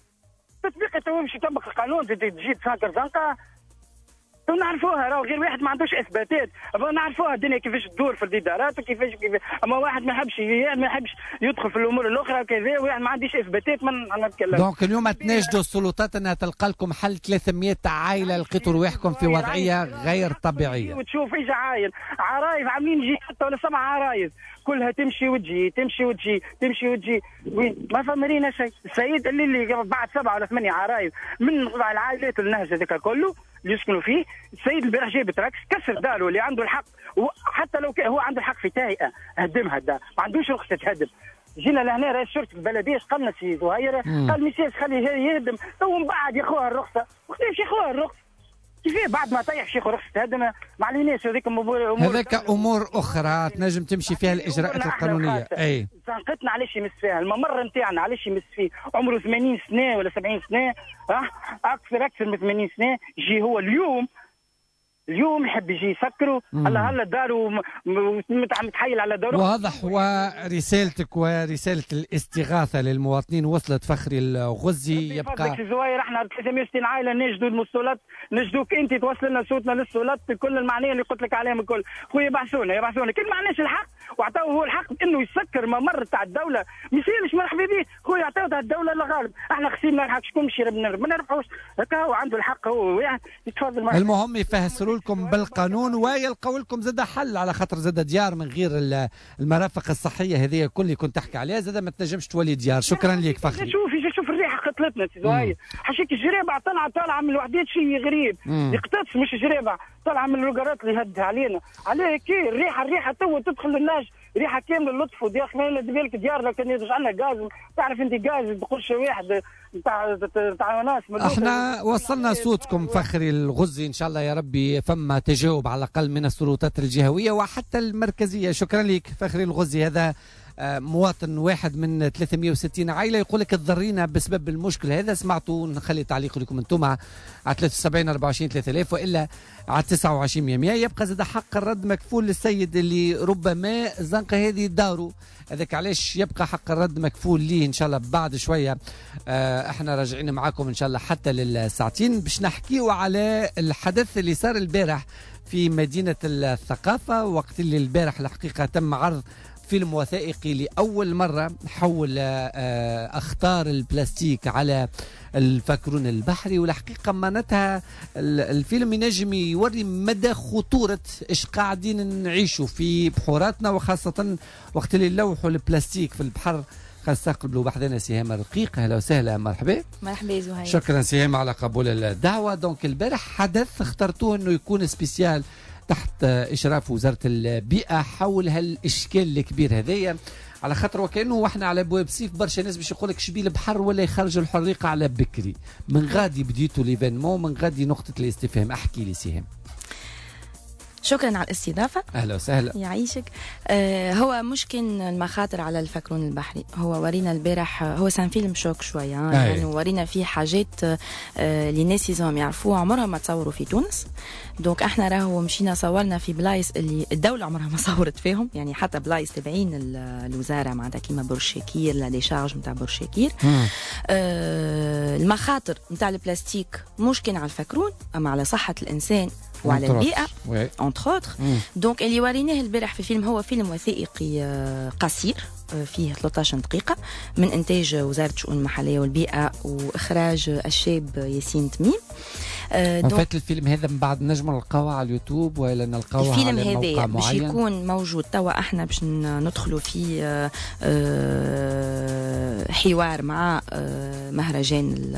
تطبيق تو يمشي يطبق القانون تجي تسكر زنقه نعرفوها راه غير واحد ما عندوش اثباتات نعرفوها الدنيا كيفاش تدور في الادارات وكيفاش كيف اما واحد ما يحبش ما يحبش يدخل في الامور الاخرى كذا واحد ما عنديش اثباتات ما نتكلم. دونك اليوم تناشدوا السلطات انها تلقى لكم حل ثلاثمائة عائله لقيتوا رواحكم في وضعيه غير طبيعيه. وتشوف ايش عايل عرايس عاملين يجي حتى ولا سبع عرايس كلها تمشي وتجي تمشي وتجي تمشي وتجي وين ما فمرينا شيء. السيد اللي اللي بعد سبعه ولا ثمانيه عرايس من العائلات النهج هذاك كله اللي يسكنوا فيه السيد البارح جايب تراكس كسر داره اللي عنده الحق حتى لو هو عنده الحق في تهيئه هدمها الدار ما عندوش رخصه تهدم. جينا لهنا رئيس شرطه البلديه قالنا سي زهير قال ميسيس خليه يهدم تو من بعد ياخوها الرخصه وكيفاش ياخوها الرخصه كيفاه بعد ما طيح شيخ رخصه تهدم ما عليناش هذيك امور هذاك امور اخرى تنجم تمشي فيها الاجراءات القانونيه. اي زنقتنا علاش يمس فيها الممر نتاعنا علاش يمس فيه عمره ثمانين سنه ولا سبعين سنه اه اكثر اكثر من ثمانين سنه يجي هو اليوم اليوم يحب يجي يسكروا هلا هلا داروا متحيل على داره. واضح ورسالتك ورساله الاستغاثه للمواطنين وصلت. فخري الغزي يبقى فضلك زواير احنا ثلاثمائة وستين عائله نجدوا المسؤولات نجدوك انت توصل لنا صوتنا للسؤالات بكل المعنيه اللي قلت لك عليهم الكل. خويا يبعثونا يبعثونا كل معناش الحق وعطاوه هو الحق انه يسكر ممر تاع الدوله ما يصيرش مرحبا به خويا عطاوه الدوله الغالب احنا خسينا الحق شكون مشي ما نربحوش هكا هو عنده الحق هو يتفضل معنا. المهم يفسروا لكم بالقانون ويلقوا لكم زاد حل على خاطر زاد ديار من غير المرافق الصحيه هذه الكل اللي كنت تحكي عليها زاد ما تنجمش تولي ديار. شكرا لك فخري. شوف شوف الريحه قتلتنا سي زهير حشيك الجريبه طالعه طالعه من الوحدات شيء غريب يقتطس مش جريبه طالعه من الوقرات اللي هد علينا عليه كي الريحه الريحه تو تدخل للناس ريحه كامله اللطف ودياخ ما بالك ديار لو كان يرجع لنا غاز تعرف انت غاز بقرش واحد نتاع نتاع ناس. احنا وصلنا صوتكم فخري الغزي ان شاء الله يا ربي فما تجاوب على الاقل من السلطات الجهويه وحتى المركزيه. شكرا لك فخري الغزي. هذا مواطن واحد من ثلاثمائة وستين عائله يقول لك تضرينا بسبب المشكل هذا. سمعتوا نخلي تعليق لكم انتم على ثلاثة وسبعين أربعة وعشرين ثلاثة آلاف والا على تسعة وعشرين مئة. يبقى زاد حق الرد مكفول للسيد اللي ربما الزنقه هذه داروا هذاك علاش يبقى حق الرد مكفول ليه ان شاء الله بعد شويه. آه احنا راجعين معاكم ان شاء الله حتى للساعتين باش نحكيوا على الحدث اللي صار البارح في مدينه الثقافه وقت اللي البارح الحقيقه تم عرض فيلم وثائقي لأول مرة حول أخطار البلاستيك على الفاكرون البحري. والحقيقة معناتها الفيلم ينجم يوري مدى خطورة إيش قاعدين نعيشوا في بحوراتنا وخاصة وقت اللي نلوحوا البلاستيك في البحر. خاصة قبلوا بحذنا سهام رقيق. أهلا وسهلا مرحبا. مرحبا زهير. شكرا سهام على قبول الدعوة. دونك البارح حدث اخترتوه انه يكون سبيسيال تحت إشراف وزارة البيئة حول هالإشكال الكبير هذايا على خاطر وكأنه واحنا على بواب سيف برشا ناس باش يقول لك شبيه البحر ولا يخرج الحريقة على بكري. من غادي بديتوا ليفينمون من غادي نقطة الاستفهام. احكي لي سهام. شكرا على الاستضافة. أهلا وسهلا. يعيشك. آه هو مشكل المخاطر على الفكرون البحري، هو ورينا البارح، هو سان فيلم شوك شوية يعني، ورينا فيه حاجات آه اللي الناس يزهم يعرفوها عمرها ما تصوروا في تونس. دونك احنا راهو مشينا صورنا في بلايص اللي الدولة عمرها ما صورت فيهم، يعني حتى بلايص تبعين الوزارة معناتها كيما بورشاكير، لا ديشارج نتاع بورشاكير. آه المخاطر نتاع البلاستيك مش كان على الفكرون، اما على صحة الانسان وعلى البيئة انتر اوتر. دونك اللي وريناه البارح في الفيلم هو فيلم وثائقي قصير فيه ثلاثة عشر دقيقة من إنتاج وزارة الشؤون المحلية والبيئة وإخراج الشاب ياسين تميم. فات الفيلم هذا من بعد نجم نلقاوه على اليوتيوب ولا نلقاوه على موقع معين؟ الفيلم هذا باش يكون موجود توا، احنا باش ندخلوا في حوار مع مهرجان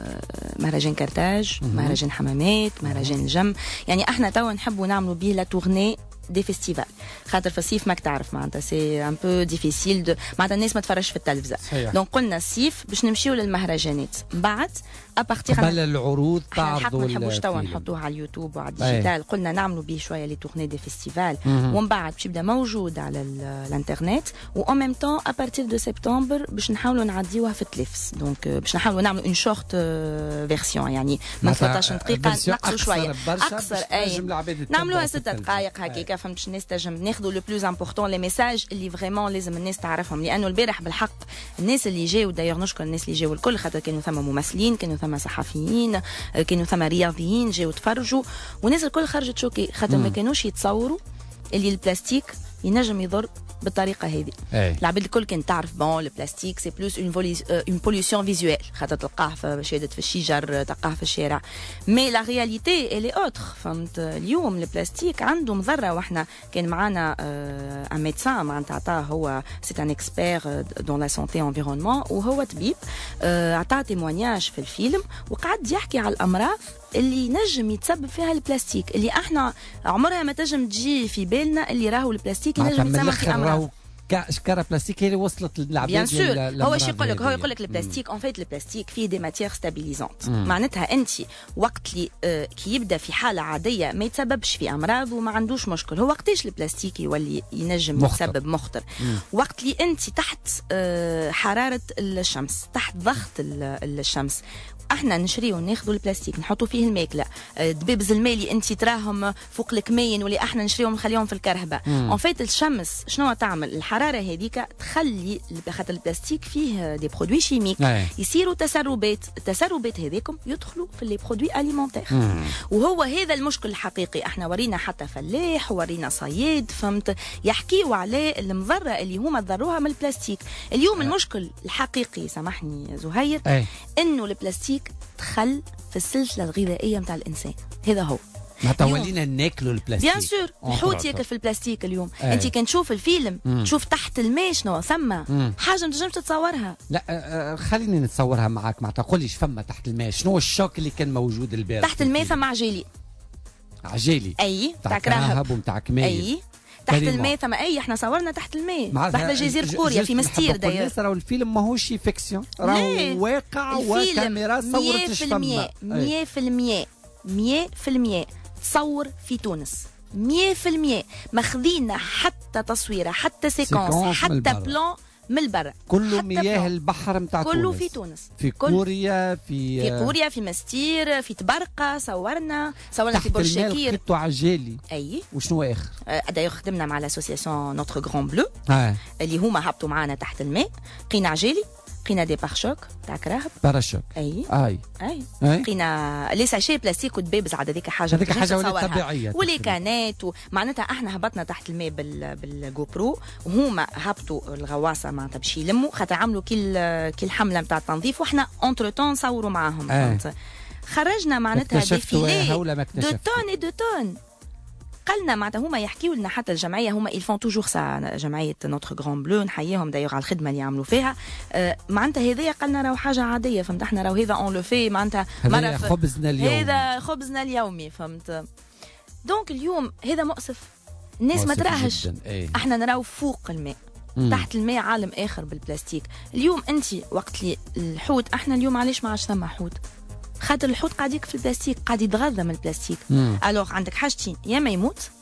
مهرجان كرتاج، مهرجان حمامات، مهرجان الجم، يعني احنا توا نحبوا نعملوا به لا تورني دي فيستيفال، خاطر في الصيف ماك تعرف معناتها سي ان بو ديفيسيل دو معناتها الناس ما تفرجش في التلفزه. دونك قلنا الصيف باش نمشيو للمهرجانات، من بعد ابارتيغ قبل العروض تعرضوا ما نحبوش توا نحطوه على اليوتيوب وعلى الديجيتال، قلنا نعملوا به شويه لي تورني دي فيستيفال، ومن بعد باش يبدا موجود على الانترنت، و ان ميم طون ابارتيغ دو سبتمبر باش نحاولوا نعديوها في التلفز. دونك باش نحاولوا نعملوا اون شورت فيرسيون، يعني من ثلاثة عشر دقيقه نقصوا شويه اكثر، اي نعملوها ستة دقائق هكاك، فهمتش الناس تنجم ناخذوا لو بلوز امبورطون لي ميساج اللي فريمون لازم الناس تعرفهم. لانه البارح بالحق الناس اللي جاوا، دايوغ نشكر الناس اللي جاوا الكل، خاطر كانوا ثم ممثلين، كانوا ثم صحفيين، كانوا ثم رياضيين جاوا تفرجوا، والناس الكل خرجت شوكي، خاطر ما كانوش يتصوروا اللي البلاستيك ينجم يضر بالطريقه هذه. العباد الكل كانت تعرف بون البلاستيك سي بلوس اون اون بوليسيون فيزوال، خاطر تلقاه في شادت في الشجر، تلقاه في الشارع، مي لا رياليتي الي اوتر. فهمت؟ اليوم البلاستيك عنده مضره، واحنا كان معنا ان ميدسان معناتها عطاه، هو سي ان اكسبير دون لا سونتي انفيرونمون، وهو طبيب، عطاه تيموانياج في الفيلم وقعد يحكي على الامراض اللي نجم يتسبب فيها البلاستيك، اللي احنا عمرها ما تنجم تجي في بالنا اللي راهو البلاستيك ينجم يتسمى في امراض. كشكاره بلاستيك هي اللي وصلت للعباد. بيان سور، هو شي يقول لك، هو يقول لك البلاستيك اون فيت البلاستيك فيه دي ماتيير ستابيليزونت، معناتها انت وقت اللي آه كي يبدا في حاله عاديه ما يتسببش في امراض وما عندوش مشكل، هو وقتاش البلاستيك يولي ينجم يتسبب مخطر؟ مم. وقت اللي انت تحت آه حراره الشمس، تحت ضغط الشمس. احنا نشريو ناخذوا البلاستيك نحطوا فيه الماكله، دبابز الماء اللي انت تراهم فوق الكمين واللي احنا نشريهم نخليهم في الكرهبه، اون فيت الشمس شنو تعمل؟ الحراره هذيك تخلي، خاطر البلاستيك فيه دي برودوي شيميك، يصيروا تسربات، التسربات هذيكم يدخلوا في لي برودوي اليمونتير، وهو هذا المشكل الحقيقي. احنا ورينا حتى فلاح ورينا صياد، فهمت، يحكيوا على المضره اللي هما ضروها من البلاستيك. اليوم المشكل الحقيقي، سامحني زهير، انه البلاستيك دخل في السلسله الغذائيه نتاع الانسان، هذا هو. ما تولينا ناكلوا البلاستيك. بيان سور، الحوت ياكل في البلاستيك اليوم. أي. انت كان تشوف الفيلم مم. تشوف تحت الماء شنو ثم حاجه ما تنجمش تتصورها. لا آه خليني نتصورها معاك، ما تقوليش فما تحت الماء شنو الشوك اللي كان موجود البارح تحت الماء؟ ثم عجالي عجالي اي تاع كراهب ومتاع كمايل. اي تحت الماء ثم، اي احنا صورنا تحت الماء تحت جزيره قوريا في مستير. داير راهو الفيلم ماهوش فيكسيون، راهو واقع وكاميرا صورت فما مية في المية مية في المية تصور في تونس، مية في المية ماخذين حتى تصويره، حتى سيكونس، حتى بلان من البر، كله مياه البحر نتاع تونس، كله في تونس، في كوريا، في في كوريا، في مستير، في تبرقه، صورنا صورنا في بورشاكير، تحت عجالي. اي وشنو اخر؟ دايوغ خدمنا مع لاسوسياسيون نوتر غران بلو اللي هما هبطوا معنا تحت الماء، لقينا عجالي، لقينا دي بارشوك تاع كراهب، باراشوك اي اي اي لقينا لي ساشي بلاستيك ودبابز، عاد هذيك حاجه هذيك حاجه ولات طبيعيه، ولي كانات، معناتها احنا هبطنا تحت الماء بال بالجو برو، وهما هبطوا الغواصه معناتها باش يلموا، خاطر عملوا كل كل حمله نتاع التنظيف، واحنا اونتر تون نصوروا معاهم. فهمت؟ خرجنا معناتها ديفيلي دو تون اي دو تون. قالنا معناتها هما يحكيوا لنا، حتى الجمعيه هما يلفون توجور سا، جمعيه نوتر غران بلو نحييهم دايوغ على الخدمه اللي يعملوا فيها. أه معناتها هذايا قالنا راهو حاجه عاديه، فهمت؟ احنا راهو هذا اون لو في، معناتها مره خبزنا اليومي، هذا خبزنا اليومي، فهمت؟ دونك اليوم هذا مؤسف، الناس ما تراهش، ايه. احنا نراو فوق الماء، مم. تحت الماء عالم اخر بالبلاستيك. اليوم انت وقت لي الحوت، احنا اليوم علاش ما عادش ثم حوت؟ خاطر الحوت قاعد ياكل في البلاستيك، قاعد يتغذى من البلاستيك. الوغ عندك حاجتين، يا ما يموت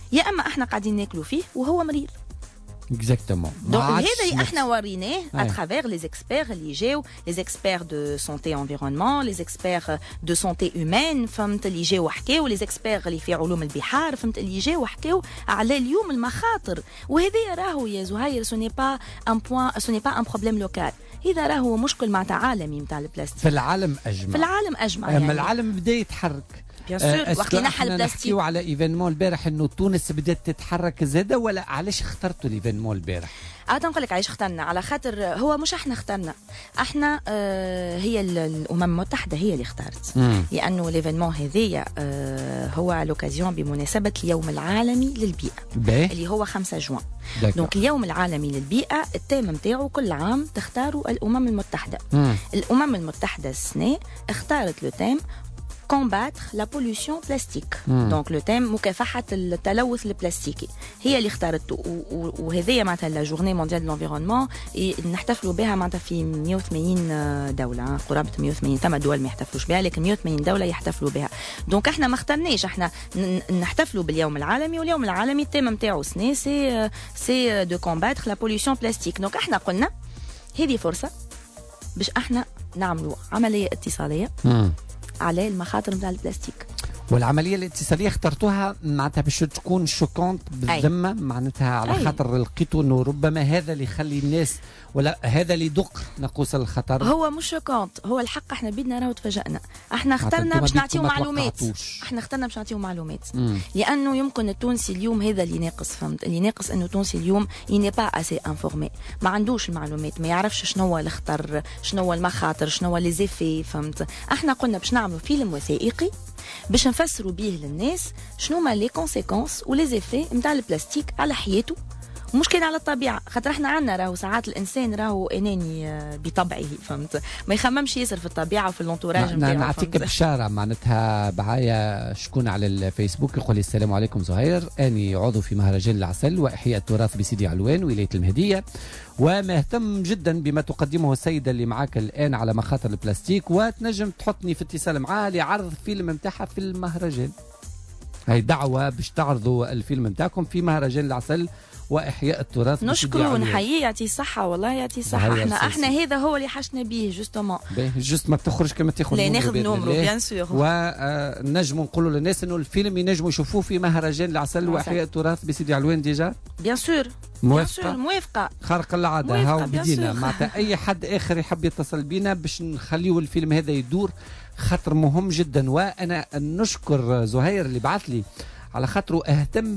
يا اما احنا قاعدين ناكلوا فيه وهو مريض. اكزاكتومون. دونك هذا احنا وريناه اترافير لي زيكسبير اللي جاو، لي زيكسبير دو سونتي انفيرونمون، لي زيكسبير دو سونتي هيومان، فهمت، اللي جاو حكاو، لي زيكسبير اللي في علوم البحار، فهمت، اللي جاو حكاو على اليوم المخاطر. وهذا راهو يا زهير سو ني با ان بوين، سو ني با ان بروبليم لوكال، هذا راهو مشكل معناتها عالمي نتاع البلاستيك في العالم اجمع. في العالم اجمع يعني. يعني العالم بدا يتحرك بيان سور. وقت اللي نحى البلاستيك نحكيو على ايفينمون البارح انه تونس بدات تتحرك زاده، ولا علاش اخترتوا الايفينمون البارح؟ عاد نقول لك علاش اخترنا، على خاطر هو مش احنا اخترنا، احنا آه هي الامم المتحده هي اللي اختارت، لانه ليفينمون هذايا آه هو لوكازيون بمناسبه اليوم العالمي للبيئه بيه. اللي هو خمسة جوان. دونك اليوم العالمي للبيئه التيم نتاعو كل عام تختاروا الامم المتحده. مم. الامم المتحده السنه اختارت لو تيم combattre la pollution plastique. دونك لو تيم مكافحة التلوث البلاستيكي هي اللي اختارته، وهذه معناتها لا جورني مونديال دو لونفيرونمون نحتفلوا بها معناتها في مئة وثمانين دولة، قرابة مئة وثمانين، ثم دول ما يحتفلوش بها لكن مئة وثمانين دولة يحتفلوا بها. دونك احنا ما اخترناش، احنا نحتفلوا باليوم العالمي، واليوم العالمي التيم نتاعو سنة سي سي دو combattre la pollution plastique. دونك احنا قلنا هذه فرصة باش احنا نعملوا عملية اتصالية مم. على المخاطر نتاع البلاستيك. والعمليه الاتصاليه اخترتوها معناتها باش تكون شوكونت بالذمه، معناتها على أي. خاطر لقيتوا انه ربما هذا اللي يخلي الناس، ولا هذا اللي يدق ناقوس الخطر. هو مش شوكونت، هو الحق احنا بدنا راهو تفاجئنا، احنا اخترنا باش نعطيو معلومات، احنا اخترنا باش نعطيو معلومات مم. لانه يمكن التونسي اليوم هذا اللي ناقص، فهمت، اللي ناقص انه التونسي اليوم يني با اسي انفورمي، ما عندوش المعلومات، ما يعرفش شنو هو الخطر، شنو هو المخاطر، شنو هو لي زيفي، فهمت. احنا قلنا باش نعملوا فيلم وثائقي باش نفسروا به للناس شنو ما لي كونسيكونس ولي زيفي نتاع البلاستيك على حياته، ومش كان على الطبيعه، خاطر احنا عندنا راهو ساعات الانسان راهو اناني بطبعه، فهمت، ما يخممش ياسر في الطبيعه وفي الانتوراج نتاعو. نعطيك بشاره معناتها بعايا شكون على الفيسبوك يقول لي السلام عليكم زهير، اني عضو في مهرجان العسل واحياء التراث بسيدي علوان ولايه المهديه، ومهتم جدا بما تقدمه السيده اللي معاك الان على مخاطر البلاستيك، وتنجم تحطني في اتصال معاه لعرض فيلم نتاعها في المهرجان. هي دعوه باش تعرضوا الفيلم نتاعكم في مهرجان العسل واحياء التراث. نشكره ونحييه، يعطيه الصحه، والله يعطيه الصحه. احنا احنا هذا هو اللي حشنا به جوستومون. جوست ما بتخرج كما تاخذ لا ناخذ نومرو بيان سور. ونجموا نقولوا للناس انه الفيلم ينجموا يشوفوه في مهرجان العسل واحياء التراث بسيدي علوان ديجا. بيان سور موافقه موافقه خارق العاده. هاو بدينا معناتها اي حد اخر يحب يتصل بينا باش نخليو الفيلم هذا يدور، خاطر مهم جدا. وانا نشكر زهير اللي بعث لي على خاطره اهتم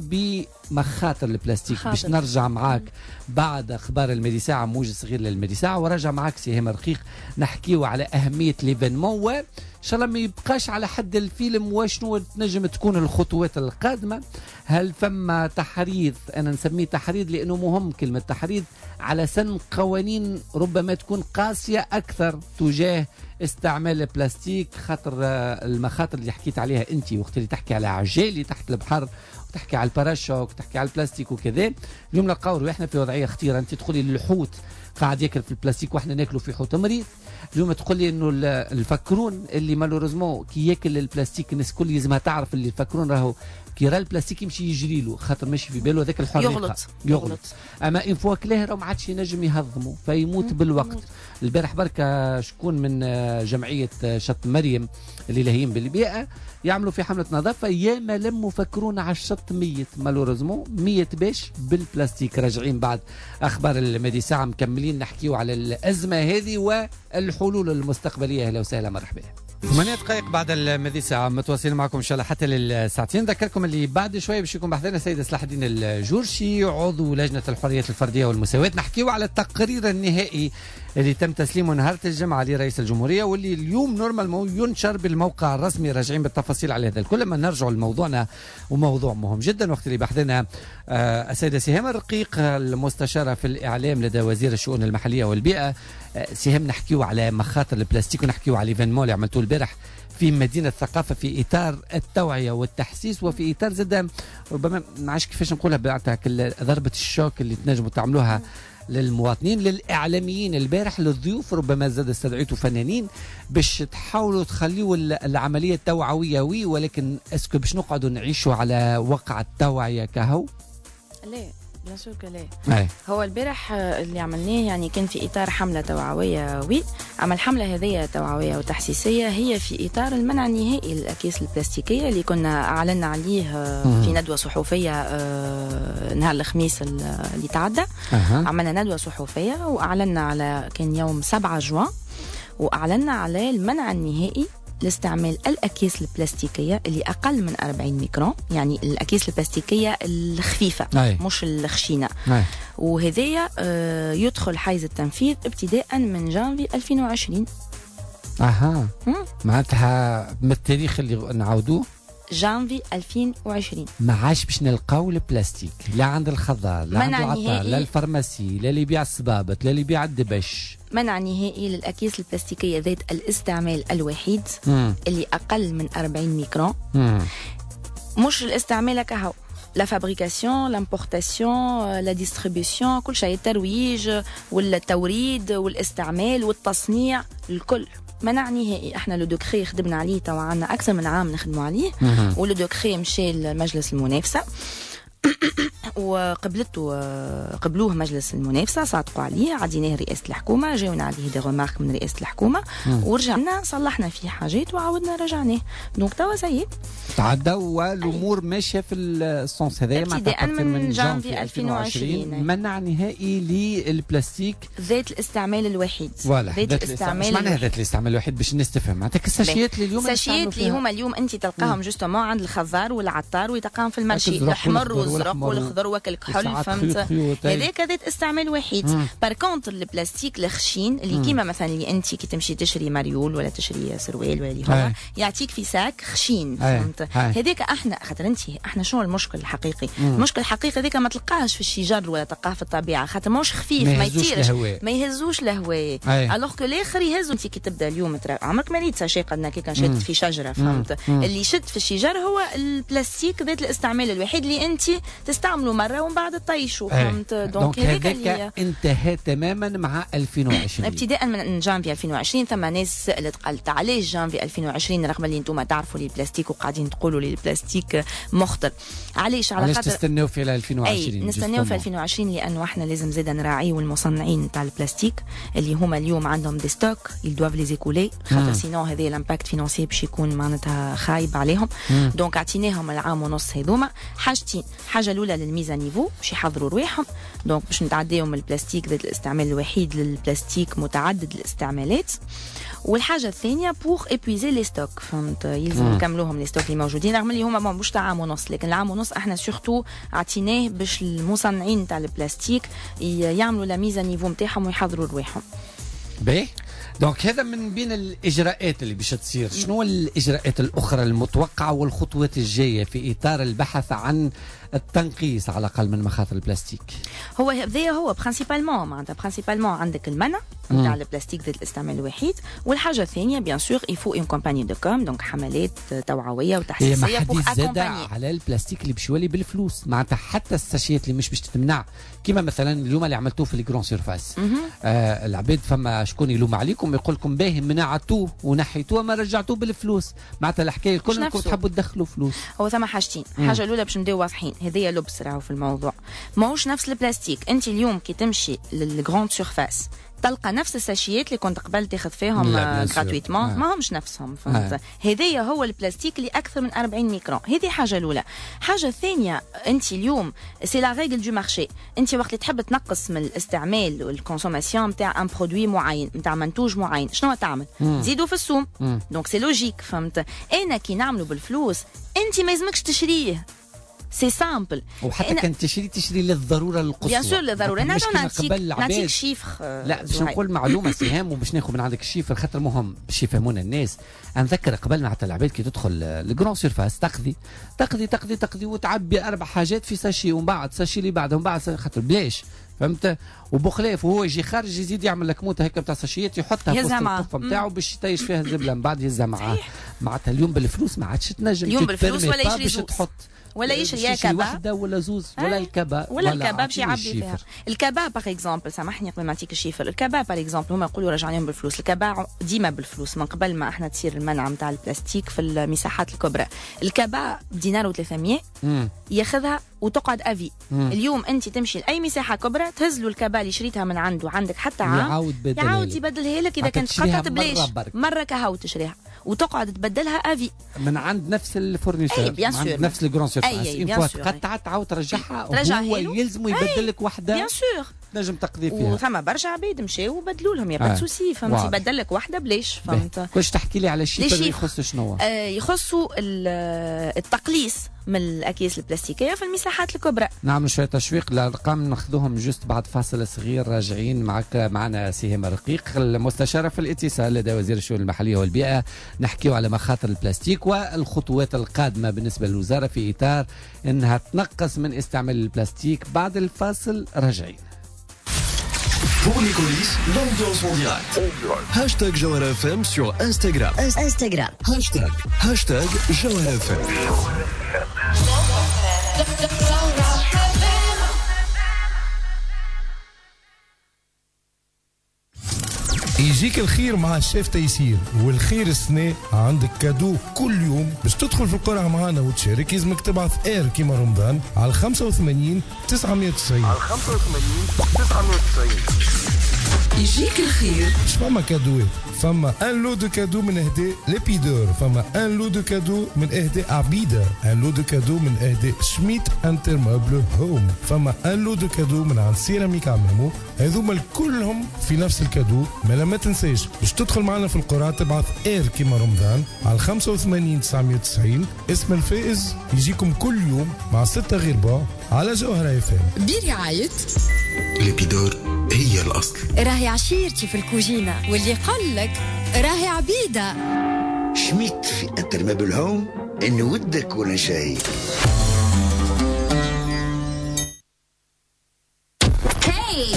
بمخاطر البلاستيك. خاطر. باش نرجع معاك بعد اخبار الميديساعه، موجز صغير للميديساعه، ورجع معاك سهام رقيق نحكيو على اهميه ليفينمون، وان شاء الله ما يبقاش على حد الفيلم وشنو تنجم تكون الخطوات القادمه. هل فما تحريض، انا نسميه تحريض لانه مهم كلمه تحريض، على سن قوانين ربما تكون قاسيه اكثر تجاه استعمال البلاستيك، خاطر المخاطر اللي حكيت عليها انت وقت اللي تحكي على عجالي تحت البحر، وتحكي على الباراشوك، وتحكي على البلاستيك وكذا. اليوم نلقاو احنا في وضعيه خطيره. انت تقولي الحوت قاعد ياكل في البلاستيك واحنا ناكلوا في حوت مريض. اليوم تقول لي انه الفكرون اللي مالوريزمون كي ياكل البلاستيك، الناس الكل لازمها تعرف اللي الفكرون راهو كي يرى البلاستيك يمشي يجري له، خاطر ماشي في باله هذاك الحريقه يغلط يغلط. اما ان فوا كلاه راه ما عادش ينجم يهضمه فيموت بالوقت. البارح بركه شكون من جمعيه شط مريم اللي لاهيين بالبيئه يعملوا في حمله نظافه، يا ما لموا فكرون على الشط ميت، مالوريزمون ميت باش بالبلاستيك. راجعين بعد اخبار الميديساعه مكملين نحكيو على الازمه هذه والحلول المستقبليه. اهلا وسهلا مرحبا. ثمانية دقائق بعد المذي ساعة، متواصلين معكم إن شاء الله حتى للساعتين. ذكركم اللي بعد شوية باش يكون بحثنا السيد صلاح الدين الجورشي عضو لجنة الحريات الفردية والمساواة، نحكيو على التقرير النهائي اللي تم تسليمه نهار الجمعة لرئيس الجمهورية، واللي اليوم نورمال ينشر بالموقع الرسمي. راجعين بالتفاصيل على هذا الكل. لما نرجعوا لموضوعنا وموضوع مهم جدا، وقت اللي بحثنا آه السيدة سهام الرقيق المستشارة في الإعلام لدى وزير الشؤون المحلية والبيئة. آه سهام نحكيو على مخاطر البلاستيك ونحكيو على الايفينمون اللي عملتوه البارح في مدينة الثقافة في إطار التوعية والتحسيس، وفي إطار زاد ربما ما عادش كيفاش نقولها بعتك ضربة الشوك اللي تنجموا تعملوها للمواطنين للإعلاميين. البارح للضيوف ربما زاد استدعيتوا فنانين باش تحاولوا تخليوا العملية توعوية وي، ولكن اسكو باش نقعدوا نعيشوا على وقع التوعية كهو؟ لا بيان سور كو لا. هو البارح اللي عملناه يعني كان في اطار حمله توعويه وي. اما الحمله هذه توعويه وتحسيسيه هي في اطار المنع النهائي للاكياس البلاستيكيه اللي كنا اعلنا عليه في ندوه صحفيه نهار الخميس اللي تعدى. عملنا ندوه صحفيه واعلنا على كان يوم سبعة جوان، واعلنا على المنع النهائي لاستعمال الأكياس البلاستيكية اللي أقل من أربعين ميكرون، يعني الأكياس البلاستيكية الخفيفة أي. مش الخشينة. وهذايا آه يدخل حيز التنفيذ ابتداء من جانفي ألفين وعشرين. أها معناتها من التاريخ اللي نعاودوه جانفي ألفين وعشرين ما عادش باش نلقاو البلاستيك لا عند الخضار لا عند العطار لا الفرماسي لا اللي يبيع الصبابط لا اللي يبيع الدبش. منع نهائي للأكياس البلاستيكية ذات الاستعمال الوحيد مم. اللي أقل من أربعين ميكرون. مم. مش الاستعمال كهو، لا فابريكاسيون، لامبورتاسيون، لا ديستريبيسيون، كل شيء، الترويج والتوريد والاستعمال والتصنيع الكل منع نهائي. احنا لو دوكري خدمنا عليه توا عندنا اكثر من عام نخدموا عليه، ولو دوكري مشى لمجلس المنافسه وقبلته قبلوه مجلس المنافسه، صادقوا عليه، عديناه رئاسه الحكومه، جاونا عليه دي ريمارك من رئاسه الحكومه، ورجعنا صلحنا فيه حاجات وعاودنا رجعناه. دونك توا سي تعدى والامور ماشيه في السونس هذايا مع ابتداء من جانفي ألفين وعشرين. منع نهائي للبلاستيك ذات الاستعمال الوحيد. ذات الاستعمال معناها ذات الاستعمال الوحيد باش الناس تفهم. معناتها الساشيات اللي اليوم الساشيات اللي هما اليوم انت تلقاهم جوستومون عند الخضار والعطار وتلقاهم في المارشي، الاحمر والزرق والخضر والكحول، فهمت؟ هذاك ذات استعمال وحيد. بار كونتر البلاستيك الخشين اللي كيما مثلا اللي انت كي تمشي تشري مريول ولا تشري سروال ولا اللي هو يعطيك في ساك خشين، فهمت؟ هذاك احنا خاطر انت احنا شنو المشكل الحقيقي؟ المشكل الحقيقي هذاك ما تلقاهش في الشجر ولا تلقاه في الطبيعه، خاطر ماهوش خفيف، ما يطيرش، ما يهزوش الهواء. الوغ كو الاخر يهزوا. انت كي تبدا اليوم ترى عمرك ما ريت ساشي قدنا كي كان شاد في شجره، فهمت؟ اللي يشد في الشجر هو البلاستيك ذات الاستعمال الوحيد اللي انت تستعمله مره ومن بعد تطيشوا، فهمت؟ دونك هذاك انتهى تماما مع ألفين وعشرين. ابتداء من جانفي ألفين وعشرين. ثم ناس سالت قالت علاش جانفي ألفين وعشرين رغم اللي انتم تعرفوا لي البلاستيك وقاعدين تقولوا لي البلاستيك مخطر. علاش؟ على خاطر علاش تستناو في ألفين وعشرين؟ اي نستناو في ألفين وعشرين لانه احنا لازم زيد نراعيو المصنعين تاع البلاستيك اللي هما اليوم عندهم دي ستوك يدوف لي زيكولي، خاطر سينو هذا الامباكت فينانسي باش يكون معناتها خايب عليهم. دونك اعطيناهم العام ونص هذوما حاجتين، حاجه الاولى للميزان نيفو باش يحضروا رواحهم، دونك باش نتعداو من البلاستيك ذات الاستعمال الوحيد للبلاستيك متعدد الاستعمالات. والحاجه الثانيه بوغ ايبويزي لي ستوك، فهمت؟ يلزم نكملوهم لي ستوك اللي موجودين رغم اللي هما مش تاع عام ونص، لكن العام ونص احنا سورتو عطيناه باش المصنعين تاع البلاستيك يعملوا لا ميزا نيفو نتاعهم ويحضروا رواحهم. باهي دونك هذا من بين الاجراءات اللي باش تصير. شنو الاجراءات الاخرى المتوقعه والخطوات الجايه في اطار البحث عن التنقيص على الاقل من مخاطر البلاستيك؟ هو هذا هو برينسيبالمون معناتها برينسيبالمون عندك المنع نتاع البلاستيك ذات الاستعمال الوحيد، والحاجه الثانيه بيان سور يفو اون كومباني دو كوم، دونك حملات توعويه وتحسيسيه بوغ اكومباني على البلاستيك اللي باش يولي بالفلوس. معناتها حتى الساشيات اللي مش باش تتمنع كيما مثلا اليوم اللي عملتوه في الجرون سيرفاس، آه العباد فما شكون يلوم عليكم يقول لكم باهي منعتوه ونحيتوه ما رجعتوه بالفلوس. معناتها الحكايه الكل انكم تحبوا تدخلوا فلوس. هو ثم حاجتين، الحاجه الاولى باش نبداو واضحين، هذايا لبس راهو في الموضوع، ماهوش نفس البلاستيك. انت اليوم كي تمشي للجرون سيرفاس تلقى نفس الساشيات اللي كنت قبل تاخذ فيهم غراتويتمون، آه. ما همش نفسهم، فهمت؟ آه. هذايا هو البلاستيك اللي اكثر من أربعين ميكرون. هذه حاجه الاولى. حاجه الثانيه، انت اليوم سي لا ريغل دو مارشي، انت وقت اللي تحب تنقص من الاستعمال والكونسوماسيون نتاع ان برودوي معين نتاع منتوج معين، شنو تعمل؟ تزيدوا في السوم. دونك سي لوجيك، فهمت؟ انا كي نعملوا بالفلوس انت ما يلزمكش تشريه، سي سامبل. وحتى كان تشري تشري للضروره القصوى. بيان سور للضروره. انا نعطيك نعطيك شيفر. لا باش نقول معلومه سهام وباش ناخذ من عندك الشيفر خاطر مهم باش يفهمونا الناس. نذكر قبل معناتها العباد كي تدخل الجرون سيرفاس تقضي تقضي تقضي تقضي وتعبي اربع حاجات في ساشي ومن بعد ساشي اللي بعده ومن بعد خاطر بلاش فهمت؟ وبخلاف وهو يجي خارج يزيد يعمل لك موته هيك بتاع ساشيات يحطها في وسط القفه نتاعو باش يطيش فيها الزبله من بعد يهزها معاه. معناتها اليوم بالفلوس ما عادش تنجم اليوم بالفلوس ولا يشري باش تحط ولا يشري يا كباب وحده ولا زوز ولا الكباب ولا الكباب باش يعبي فيها. الكباب باغ اكزومبل سامحني قبل ما نعطيك الشيفر، الكباب باغ اكزومبل هما يقولوا رجعيهم بالفلوس، الكباب ديما بالفلوس من قبل ما احنا تصير المنع نتاع البلاستيك في المساحات الكبرى. الكباب دينار وثلاثمية ياخذها وتقعد افي. مم. اليوم انت تمشي لاي مساحه كبرى تهز له الكبال اللي شريتها من عنده عندك حتى عام يعاود يعاود يبدلها لك اذا كانت قطعه بلاش مره كهو تشريها وتقعد تبدلها افي من عند نفس الفورنيسور بيان سور نفس الجران سيرفاس اي ان فوا قطعت تعاود ترجعها وهو يلزم يبدل لك وحده بيان سور نجم تقضي فيها. وثما برشا عباد مشاو وبدلوا لهم يا با سوسي فهمتي بدل لك وحده بلاش فهمت. كنت تحكي لي على الشيء اللي يخص شنو؟ آه يخصوا التقليص من الاكياس البلاستيكيه في المساحات الكبرى. نعمل شويه تشويق الارقام ناخذوهم جست بعد فاصل صغير. راجعين معك معنا سهام رقيق المستشاره في الاتصال لدى وزير الشؤون المحليه والبيئه، نحكيو على مخاطر البلاستيك والخطوات القادمه بالنسبه للوزاره في اطار انها تنقص من استعمال البلاستيك. بعد الفاصل راجعين. Pour les coulisses, l'ambiance en direct. Hashtag Jawara F M sur Instagram. Instagram. Hashtag, hashtag Jawara F M. يجيك الخير مع الشيف تيسير، والخير السنة عندك كادو كل يوم باش تدخل في القرعة معنا وتشارك. لازمك تبعث اير كيما رمضان على خمسة وثمانين تسعمية وتسعين على خمسة وثمانين تسعمية وتسعين. يجيك الخير. مش فما كادوات، فما ان لو دو كادو من اهداء ليبيدور، فما ان لو دو كادو من اهداء عبيدة، ان لو دو كادو من اهداء شميت انتر موبل هوم، فما ان لو دو كادو من عند سيراميك عمامو. هذوما كلهم في نفس الكادو. ما ما تنساش باش تدخل معنا في القرعة تبعث اير كيما رمضان على خمسة وثمانين تسعمية وتسعين. اسم الفائز يجيكم كل يوم مع ستة غير با على جوهرة اف ام برعاية ليبيدور. هي الأصل. راهي عشيرتي في الكوجينة واللي قال لك راهي عبيدة. شميت في انتر موبل هوم إن ودك ولا شيء. هاي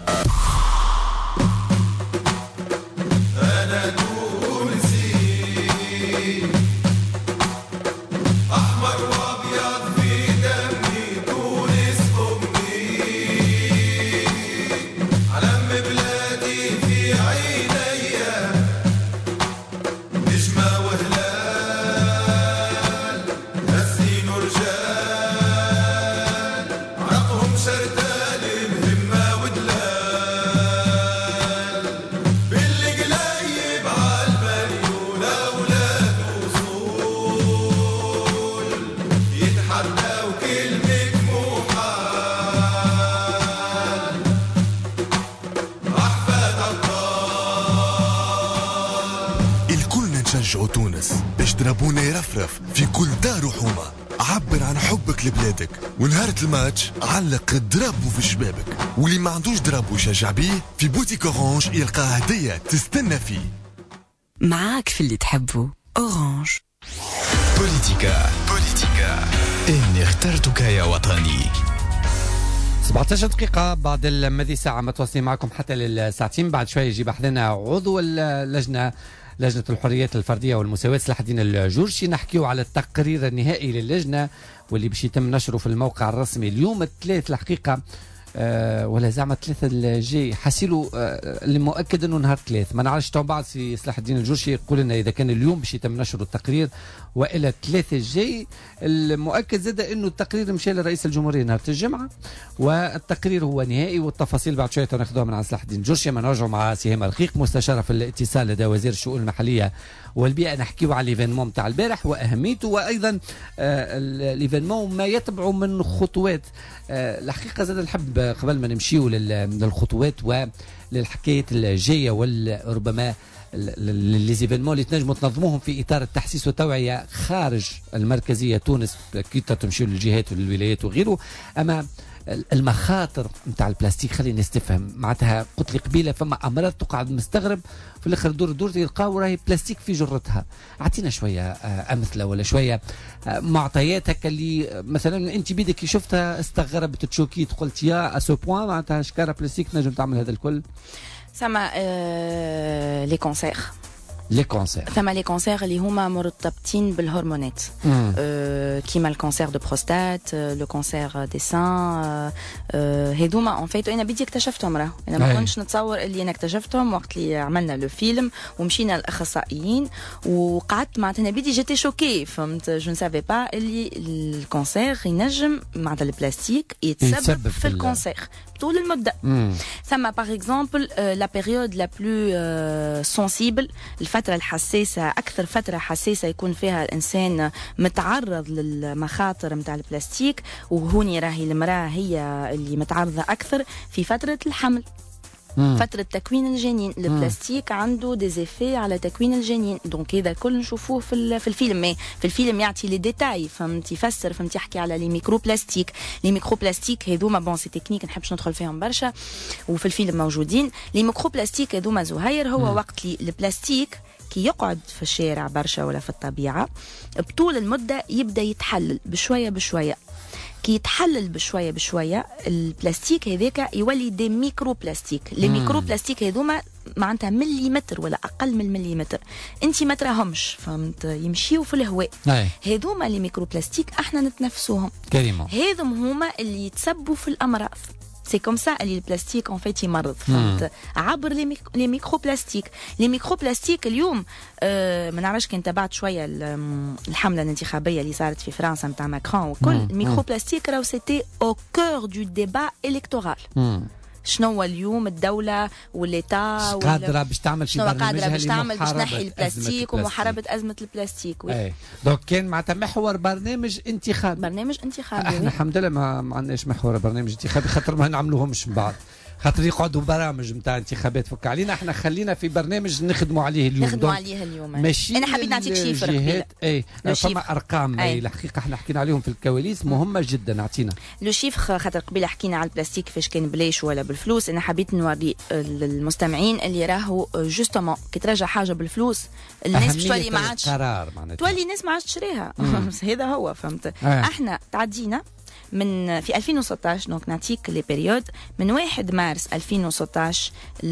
تونس باش درابونا يرفرف في كل دار وحومة. عبر عن حبك لبلادك، ونهارة الماتش علق الدرابو في شبابك، واللي ما عندوش درابو يشجع بيه في بوتيك أورانج يلقى هدية تستنى فيه. معاك في اللي تحبه أورانج. بوليتيكا بوليتيكا إني اخترتك يا وطني. سبعة عشر دقيقة بعد المذي ساعة متواصلين معكم حتى للساعتين. بعد شوية يجي بحثنا عضو اللجنة لجنة الحريات الفردية والمساواة صلاح الدين الجورشي. نحكيو على التقرير النهائي للجنة واللي باش يتم نشره في الموقع الرسمي اليوم الثلاث الحقيقة. أه ولا زعما ثلاثة الجاي حاسيلو أه اللي مؤكد انه نهار ثلاث. ما نعرفش تو بعد سي صلاح الدين الجورشي يقول لنا اذا كان اليوم باش يتم نشر التقرير والى الثلاثة الجاي. المؤكد زاد انه التقرير مشى لرئيس الجمهورية نهار الجمعة والتقرير هو نهائي، والتفاصيل بعد شوية ناخذوها من عند صلاح الدين الجورشي. ما نرجعوا مع سهام رقيق مستشارة في الاتصال لدى وزير الشؤون المحلية والبيئة. نحكيو على الايفينمون تاع البارح واهميته، وايضا آه الايفينمون ما يتبعه من خطوات. آه الحقيقة زاد نحب قبل ما نمشيو للخطوات وللحكاية الجاية وربما ليزيفينمون اللي تنجموا تنظموهم في اطار التحسيس والتوعيه خارج المركزيه تونس، اكيد تمشيو للجهات والولايات وغيره. اما المخاطر نتاع البلاستيك خليني نستفهم معناتها. قلت لي قبيله فما امراض تقعد مستغرب في الاخر دور دور تلقاو راهي بلاستيك في جرتها. اعطينا شويه امثله ولا شويه معطيات هكا اللي مثلا انت بيدك كي شفتها استغربت تشوكيت قلت يا اسو بوان معناتها شكاره بلاستيك نجم تعمل هذا الكل. سما آه لي كونسير لي كونسير ثم لي كونسير اللي هما مرتبطين بالهرمونات أه كيما الكونسير دو بروستات لو كونسير دي سان هذوما اون فيت انا بدي اكتشفتهم راه انا ما كنتش نتصور اللي انا اكتشفتهم وقت اللي عملنا لو فيلم ومشينا للاخصائيين وقعدت معناتها انا بدي جيتي شوكي فهمت جو نسافي با اللي الكونسير ينجم معناتها البلاستيك يتسبب في الكونسير طول المده. ثم باغ اكزومبل لا بيريود لا بلو سونسيبل الفتره الحساسه اكثر فتره حساسه يكون فيها الانسان متعرض للمخاطر نتاع البلاستيك وهوني راهي المراه هي اللي متعرضه اكثر في فتره الحمل. مم. فترة تكوين الجنين البلاستيك عنده ديزيفي على تكوين الجنين دونك هذا الكل نشوفوه في في الفيلم مي في الفيلم يعطي لي ديتاي فهمت يفسر فهمت يحكي على لي ميكرو بلاستيك لي ميكرو بلاستيك هذوما بون سي تكنيك نحبش ندخل فيهم برشا وفي الفيلم موجودين لي ميكرو بلاستيك هذوما زهير هو مم. وقت لي البلاستيك كي يقعد في الشارع برشا ولا في الطبيعة بطول المدة يبدأ يتحلل بشوية بشوية كي يتحلل بشويه بشويه البلاستيك هذاك يولي دي ميكرو بلاستيك لي ميكرو بلاستيك هذوما معناتها مليمتر ولا اقل من مليمتر انت ما تراهمش فهمت يمشيو في الهواء هذوما لي ميكرو بلاستيك احنا نتنفسوهم كريمه هذم هما اللي يتسبوا في الامراض سي كوم سا اللي البلاستيك اون فيت يمرض فهمت عبر لي ميك... لي ميكرو بلاستيك لي ميكرو بلاستيك اليوم آه ما نعرفش كان تابعت شويه الحمله الانتخابيه اللي صارت في فرنسا نتاع ماكرون وكل الميكرو بلاستيك راهو سيتي او كور دو ديبا الكتورال شنو هو اليوم الدولة والإيتا قادرة باش تعمل في برنامجها قادرة باش تعمل باش تنحي البلاستيك ومحاربة أزمة البلاستيك اي دونك كان معناتها محور برنامج انتخابي برنامج انتخابي احنا الحمد لله ما, ما عندناش محور برنامج انتخابي خاطر ما نعملوهمش من بعد خاطر يقعدوا برامج نتاع انتخابات فك علينا احنا خلينا في برنامج نخدموا عليه اليوم نخدموا عليه اليوم ماشي انا حبيت نعطيك شيفر اي فما ارقام اي الحقيقه احنا حكينا عليهم في الكواليس مهمه جدا اعطينا لو شيفر خاطر قبيله حكينا على البلاستيك فاش كان بلاش ولا بالفلوس انا حبيت نوري للمستمعين اللي راهو جوستومون كي ترجع حاجه بالفلوس الناس باش تولي ما عادش قرار معناتها تولي الناس ما عادش تشريها هذا هو فهمت آه. احنا تعدينا من في ألفين وستطاش دونك نعطيك لي بيريود من واحد مارس ألفين وستطاش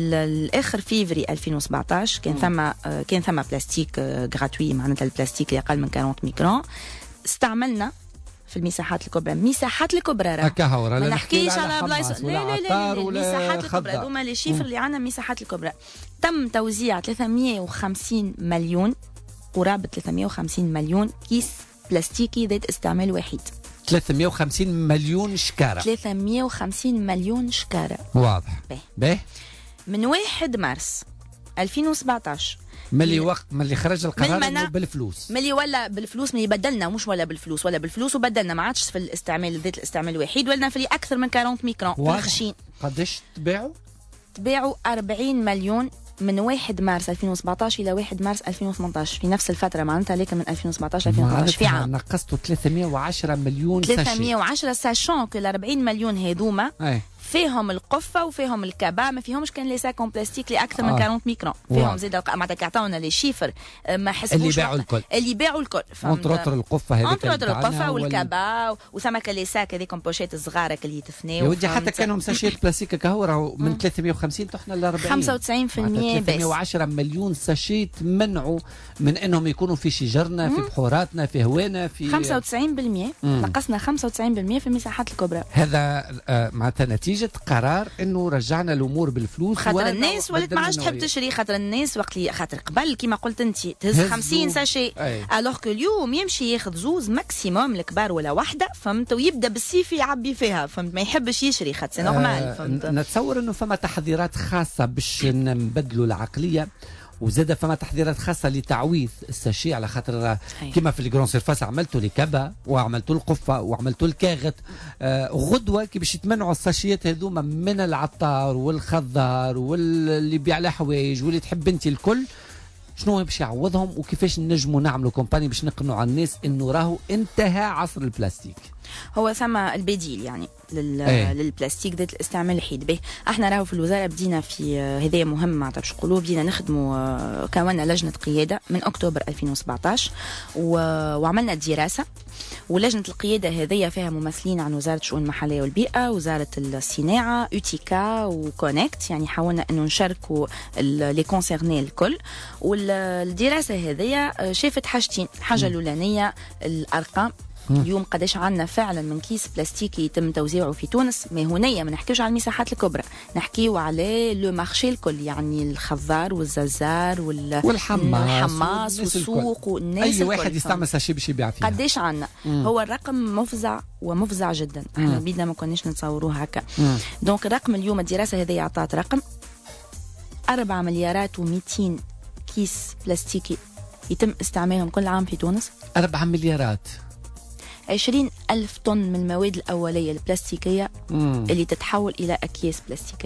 لاخر فيفري ألفين وسبعطاش كان ثم كان ثم بلاستيك غراتوي معناتها البلاستيك اللي اقل من أربعين ميكرون استعملنا في المساحات الكبرى مساحات الكبرى راه ما نحكيش على بلايص لا لا لا المساحات الكبرى هذوما لي شيفر اللي عندنا مساحات الكبرى تم توزيع ثلاثمية وخمسين مليون قرابه ثلاثمية وخمسين مليون كيس بلاستيكي ذات استعمال واحد ثلاثمية وخمسين مليون شكارة ثلاثمية وخمسين مليون شكارة واضح به من واحد مارس ألفين وسبعطاش ملي وقت ملي خرج القرار بالفلوس ملي ولا بالفلوس ملي بدلنا مش ولا بالفلوس ولا بالفلوس وبدلنا ما عادش في الاستعمال ذات الاستعمال الوحيد ولنا في اكثر من أربعين ميكرون بالخشين قداش تباعوا تباعوا أربعين مليون من واحد مارس ألفين وسبعطاش الى واحد مارس ألفين وثمنطاش في نفس الفتره معناتها لكن من ألفين وسبعطاش ألفين وثمنطاش في عام نقصتوا ثلاثمية وعشرة مليون ساشي ثلاثمية وعشرة ساشون كو أربعين مليون هذوما فيهم القفه وفيهم الكبا ما فيهمش كان لي ساكون بلاستيك اللي اكثر من آه. أربعين ميكرون فيهم زيد معناتها كعطاونا لي شيفر ما حسبوش اللي باعوا الكل اللي باعوا الكل اونتر القفه هذيك اونتر القفه والكبا وال... وثمك لي ساك هذيك بوشيت صغار اللي يتثناو يا ودي حتى كانوا ساشيات بلاستيك كهو راهو من ثلاثمية وخمسين طحنا ل أربعين خمسة وتسعين بالمية بس ثلاثمية وعشرة مليون ساشيت منعوا من انهم يكونوا في شجرنا في بحوراتنا في هوانا في خمسة وتسعين بالمية نقصنا خمسة وتسعين بالمية في المساحات الكبرى هذا آه معناتها نتيجه قرار انه رجعنا الامور بالفلوس خاطر الناس ولات ما عادش تحب تشري خاطر الناس وقت اللي خاطر قبل كيما قلت انت تهز خمسين ساشي الوغ كو اليوم يمشي ياخذ زوز ماكسيموم الكبار ولا واحده فهمت ويبدا بالسيف يعبي فيها فهمت ما يحبش يشري خاطر سي نورمال فهمت نتصور انه فما تحذيرات خاصه باش نبدلوا العقليه وزاد فما تحذيرات خاصه لتعويض الساشي على خاطر كما في الجرون سيرفاس عملتوا الكبا وعملتوا القفه وعملتوا الكاغت آه غدوه كي باش يتمنعوا الساشيات هذوما من العطار والخضار واللي يبيع الحوايج واللي تحب انت الكل شنو باش يعوضهم وكيفاش نجموا نعملوا كومباني باش نقنعوا الناس انه راهو انتهى عصر البلاستيك؟ هو ثم البديل يعني لل... أيه. للبلاستيك ذات الاستعمال الوحيد به. احنا راهو في الوزاره بدينا في هذايا مهم معناتها باش نقولوا بدينا نخدموا، كونا لجنه قياده من اكتوبر ألفين وسبعطاش و... وعملنا دراسه، ولجنه القياده هذيا فيها ممثلين عن وزاره الشؤون المحليه والبيئه، وزاره الصناعه، يوتيكا وكونكت، يعني حاولنا انه نشاركوا لي كونسيرني الكل. والدراسه هذيا شافت حاجتين، الحاجه الاولانيه الارقام. اليوم قداش عندنا فعلا من كيس بلاستيكي يتم توزيعه في تونس، ما هنايا ما نحكيوش على المساحات الكبرى، نحكيو على لو مارشي الكل، يعني الخضار والززار وال... والحماس, والحماس والسوق والناس اي واحد يستعمل ساشي باش يبيع فيها. قداش عندنا؟ هو الرقم مفزع ومفزع جدا، احنا بيدنا ما كناش نتصوروه هكا. دونك الرقم اليوم الدراسه هذه اعطت رقم أربعة مليارات ومئتين كيس بلاستيكي يتم استعمالهم كل عام في تونس. أربعة مليارات. عشرين ألف طن من المواد الأولية البلاستيكية مم. اللي تتحول إلى أكياس بلاستيكية.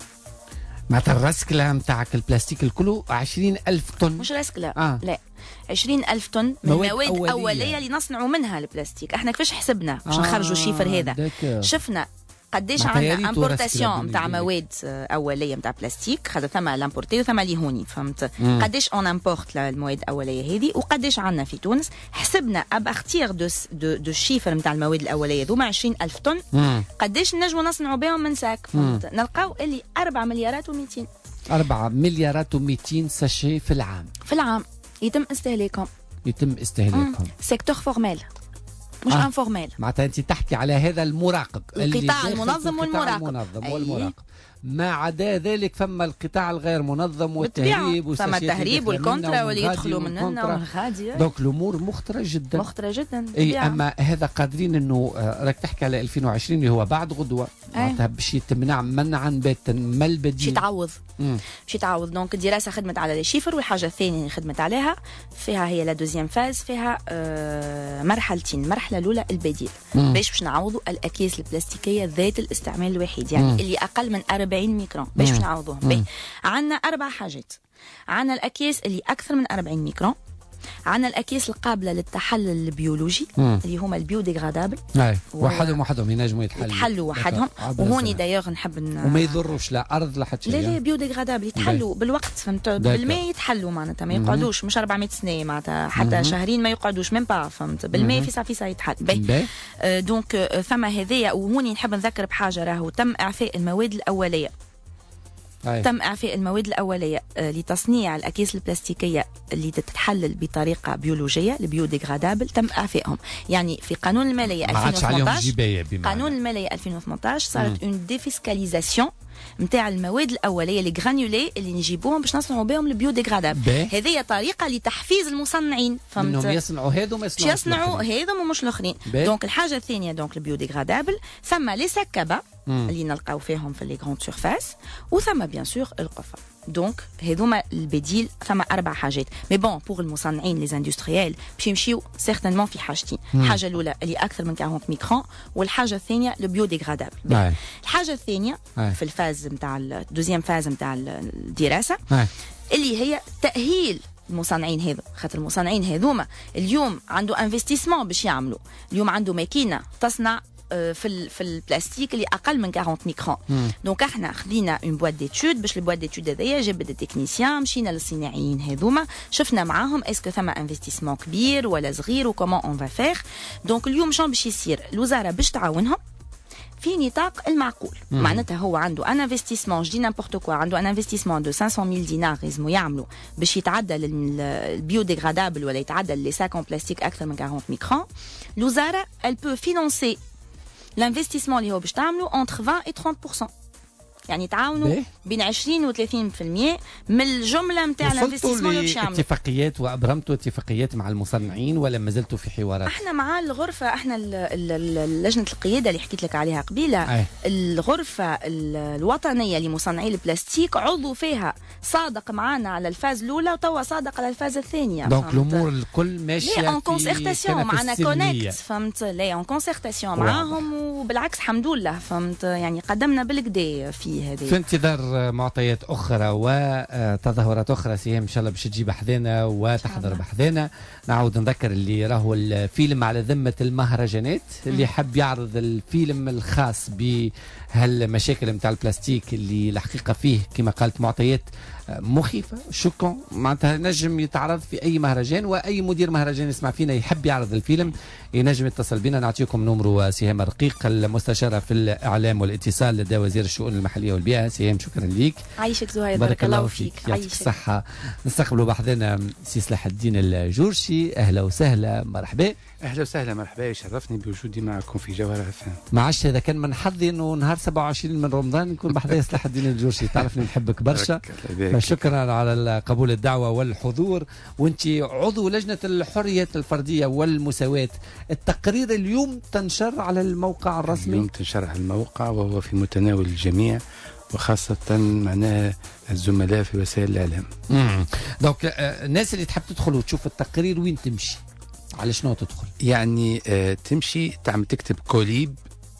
معناتها الرسكلة متاعك البلاستيك الكله عشرين ألف طن. مش رسكلة آه. لا، عشرين ألف طن من مواد أولية. أولية اللي نصنعوا منها البلاستيك. احنا كيفاش حسبنا باش آه نخرجوا الشيفر هذا؟ دك. شفنا قديش عندنا امبورتاسيون نتاع مواد اوليه نتاع بلاستيك، خاطر ثم لامبورتي وثم لي هوني، فهمت؟ مم. قداش اون امبورت المواد الاوليه هذه وقداش عندنا في تونس. حسبنا ابارتيغ دو دو دو الشيفر نتاع المواد الاوليه ذوما عشرين ألف طن، مم. قداش نجموا نصنعوا بهم من ساك، فهمت؟ نلقاو اللي أربعة مليارات ومئتين. أربعة مليارات ومئتين ساشي في العام. في العام يتم استهلاكهم. يتم استهلاكهم. سيكتور فورمال مش آه. انفورمال. معناتها انت تحكي على هذا المراقب، القطاع المنظم والمراقب. المنظم أي. والمراقب. ما عدا ذلك فما القطاع الغير منظم والتهريب، فما التهريب والكونترا واللي يدخلوا مننا والغادي. دونك الامور مخطره جدا مخطره جدا. اي اما هذا قادرين انه راك تحكي على ألفين وعشرين اللي هو بعد غدوه، معناتها باش يتمنع منعا باتا ما البديل باش يتعوض باش يتعوض. دونك الدراسه خدمت على الشيفر، والحاجه الثانيه اللي خدمت عليها فيها هي لا دوزيام فاز، فيها آه مرحلتين. المرحله الاولى البديل باش باش نعوضوا الاكياس البلاستيكيه ذات الاستعمال الوحيد، يعني مم. اللي اقل من أربعين ميكرون باش باش نعوضوهم. عندنا اربع حاجات. عندنا الاكياس اللي اكثر من أربعين ميكرون، عندنا الاكياس القابله للتحلل البيولوجي مم. اللي هما البيو ديغرادابل. اي و... وحدهم وحدهم ينجموا يتحلوا يتحلوا وحدهم، وهوني دايوغ نحب ن... وما يضروش لا ارض لا حتى لا لا بيو ديغرادابل يتحلوا بالوقت، فهمت؟ بالماء يتحلوا معناتها ما يقعدوش مش أربعمائة سنه معناتها حتى مم. شهرين ما يقعدوش ميم با، فهمت؟ بالماء فيسا فيسا يتحل. باهي آه دونك آه ثم هذايا. وهوني نحب نذكر بحاجه، راهو تم اعفاء المواد الاوليه. أي. تم إعفاء المواد الأولية لتصنيع الأكياس البلاستيكية اللي تتحلل بطريقة بيولوجية البيو ديغرادابل، تم إعفائهم. يعني في قانون المالية ألفين وثمانطاش قانون المالية ألفين وثمانطاش صارت اون ديفيسكاليزاسيون نتاع المواد الاوليه لي غرانيولي اللي نجيبوهم باش نصنعوا بهم البيو ديغرادابل. هذه طريقه لتحفيز المصنعين، فهمت؟ انهم يصنعوا هذو ما يصنعوش يصنعوا هذو ومش الاخرين. دونك الحاجه الثانيه دونك البيو ديغرادابل، ثم لي سكبه اللي نلقاو فيهم في لي غروند سيرفاس، وثم بيان سور القفا. دونك هذوما البديل. ثم اربع حاجات مي بون بور المصنعين لي اندستريال باش يمشيو سيغتانمون في حاجتين. الحاجه الاولى اللي اكثر من أربعين ميكرون، والحاجه الثانيه البيو ديغرادابل. الحاجه الثانيه في الفاز نتاع الدوزيام فاز نتاع الدراسه اللي هي تاهيل المصنعين هذو، خاطر المصنعين هذوما اليوم عنده انفستيسمون باش يعملوا. اليوم عنده ماكينه تصنع في في البلاستيك اللي اقل من أربعين ميكرون. دونك احنا خدينا اون بواد ديتود، باش البواد ديتود هذيا جابت التكنيسيان، مشينا للصناعيين هذوما شفنا معاهم اسكو ثم انفستيسمون كبير ولا صغير وكومون اون فا فير. دونك اليوم شنو باش يصير؟ الوزاره باش تعاونهم في نطاق المعقول. مم. معناتها هو عنده ان انفستيسمون، جدي نامبورت كوا، عنده ان انفستيسمون دو خمسمائة ألف دينار لازم يعملوا باش يتعدى البيو ديغرادابل ولا يتعدى لي ساك بلاستيك اكثر من أربعين ميكرون. الوزاره elle peut financer l'investissement اللي هو باش تعملوا entre vingt et trente pour cent، يعني تعاونوا بين عشرين و ثلاثين بالمئة من الجمله نتاع الانفستيسمون اللي باش يعملوا. اتفاقيات وابرمتوا اتفاقيات مع المصنعين ولا ما زلتوا في حوارات؟ احنا مع الغرفه، احنا لجنه القياده اللي حكيت لك عليها قبيله، أي. الغرفه الوطنيه لمصنعي البلاستيك عضو فيها صادق معنا على الفاز الاولى وتوا صادق على الفاز الثانيه. دونك الامور الكل ماشيه في كونسيرتاسيون معنا كونكت، فهمت؟ لا اون كونسيرتاسيون معاهم، وبالعكس الحمد لله، فهمت؟ يعني قدمنا بالكدا في الجزئيه هذه. في انتظار معطيات اخرى وتظاهرات اخرى سهام ان شاء الله باش تجي بحذانا وتحضر بحذانا. نعاود نذكر اللي راهو الفيلم على ذمه المهرجانات، اللي حب يعرض الفيلم الخاص بهالمشاكل نتاع البلاستيك اللي الحقيقه فيه كما قالت معطيات مخيفه شوكون، معناتها نجم يتعرض في اي مهرجان، واي مدير مهرجان يسمع فينا يحب يعرض الفيلم ينجم يتصل بنا. نعطيكم نمرو سهام رقيق المستشاره في الاعلام والاتصال لدى وزير الشؤون المحليه والبيئه. سهام شكرا لك. عايشك زهير، بارك الله فيك، يعطيك الصحه. نستقبلوا بحذنا سي صلاح الدين الجورشي. اهلا وسهلا، مرحبا. اهلا وسهلا، مرحبا، يشرفني بوجودي معكم في جوهرة اف ام. ما عادش هذا كان من حظي انه نهار سبعة وعشرين من رمضان نكون بحذايا صلاح الدين الجورشي، تعرفني نحبك برشا، فشكرا على قبول الدعوه والحضور. وانت عضو لجنه الحريات الفرديه والمساواه. التقرير اليوم تنشر على الموقع الرسمي، اليوم تنشر على الموقع وهو في متناول الجميع، وخاصة معناها الزملاء في وسائل الإعلام. امم دونك الناس اللي تحب تدخل وتشوف التقرير وين تمشي؟ على شنو تدخل؟ يعني آه تمشي تعمل تكتب كوليب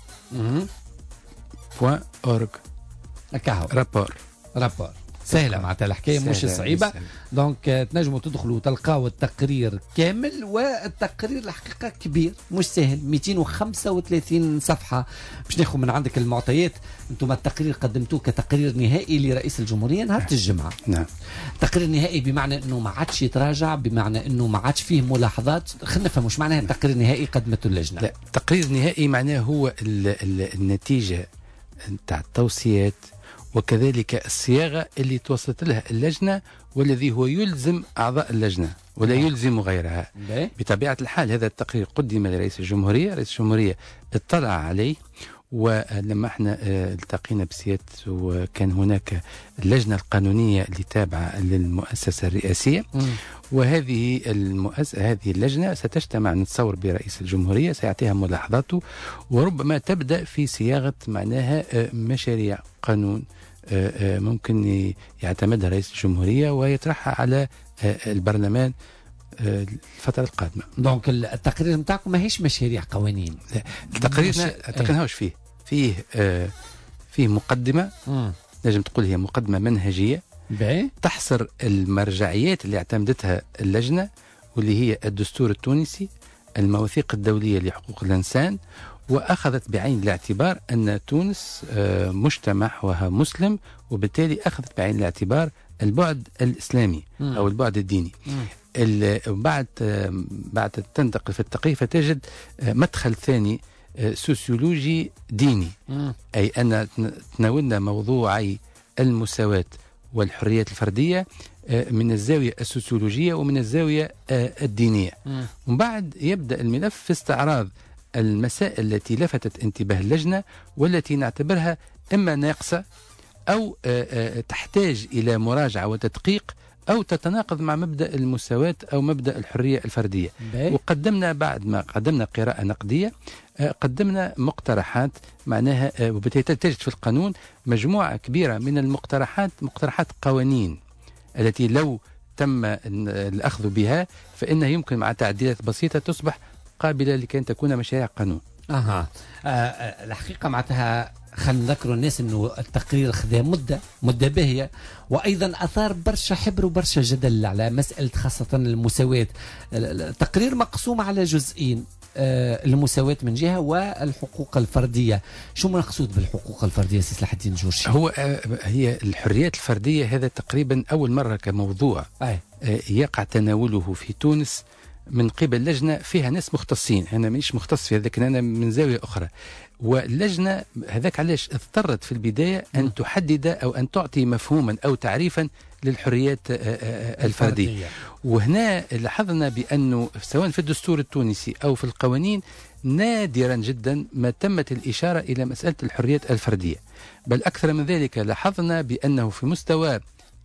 بوان اورج هكا رابور رابور سهلة معناتها الحكاية مش صعيبة. دونك تنجموا تدخلوا وتلقاو التقرير كامل، والتقرير الحقيقة كبير مش سهل، مئتين وخمسة وثلاثين صفحة. باش ناخذ من عندك المعطيات. انتم التقرير قدمتوه كتقرير نهائي لرئيس الجمهورية نهار الجمعة. نعم. تقرير نهائي بمعنى انه ما عادش يتراجع، بمعنى انه ما عادش فيه ملاحظات. خلينا نفهم وش معناها تقرير نهائي قدمته اللجنة. لا، تقرير نهائي معناه هو ال ال النتيجة نتاع التوصيات وكذلك الصياغة اللي توصلت لها اللجنة، والذي هو يلزم أعضاء اللجنة ولا يلزم غيرها. بطبيعة الحال هذا التقرير قدم لرئيس الجمهورية، رئيس الجمهورية اطلع عليه، ولما احنا التقينا بسيادته وكان هناك اللجنة القانونية اللي تابعة للمؤسسة الرئاسية، وهذه المؤسسة هذه اللجنة ستجتمع نتصور برئيس الجمهورية، سيعطيها ملاحظاته، وربما تبدأ في صياغة معناها مشاريع قانون ممكن يعتمدها رئيس الجمهورية ويطرحها على البرلمان الفترة القادمة. دونك التقرير نتاعكم ماهيش مشاريع قوانين. تقريرنا تقريرنا واش فيه؟ فيه آه فيه مقدمة، مم. نجم تقول هي مقدمة منهجية بي. تحصر المرجعيات اللي اعتمدتها اللجنة، واللي هي الدستور التونسي، المواثيق الدولية لحقوق الإنسان، وأخذت بعين الاعتبار أن تونس آه مجتمع وها مسلم، وبالتالي أخذت بعين الاعتبار البعد الإسلامي مم. أو البعد الديني. مم. بعد بعد تنتقل في التقرير فتجد مدخل ثاني سوسيولوجي ديني، م. أي أن تناولنا موضوعي المساواة والحريات الفردية من الزاوية السوسيولوجية ومن الزاوية الدينية. م. ومن بعد يبدأ الملف في استعراض المسائل التي لفتت انتباه اللجنة والتي نعتبرها إما ناقصة أو تحتاج إلى مراجعة وتدقيق أو تتناقض مع مبدأ المساواة أو مبدأ الحرية الفردية. بي. وقدمنا بعد ما قدمنا قراءة نقدية قدمنا مقترحات معناها، وبالتالي تجد في القانون مجموعة كبيرة من المقترحات، مقترحات قوانين التي لو تم الأخذ بها فإنها يمكن مع تعديلات بسيطة تصبح قابلة لكي تكون مشاريع قانون. أها آه الحقيقة معناتها خلينا نذكروا الناس انه التقرير خذا مده مده باهيه، وايضا اثار برشا حبر وبرشا جدل على مساله خاصه المساواه. التقرير مقسوم على جزئين، المساواة من جهة والحقوق الفردية. شو مقصود بالحقوق الفردية سي صلاح الدين الجورشي؟ هو هي الحريات الفردية هذا تقريبا أول مرة كموضوع أي. يقع تناوله في تونس من قبل لجنة فيها ناس مختصين. أنا مش مختص في هذا، لكن أنا من زاوية أخرى. واللجنة هذاك علاش اضطرت في البداية أن تحدد أو أن تعطي مفهوما أو تعريفا للحريات الفردية. وهنا لاحظنا بأنه سواء في الدستور التونسي أو في القوانين نادرا جدا ما تمت الإشارة إلى مسألة الحريات الفردية، بل أكثر من ذلك لاحظنا بأنه في مستوى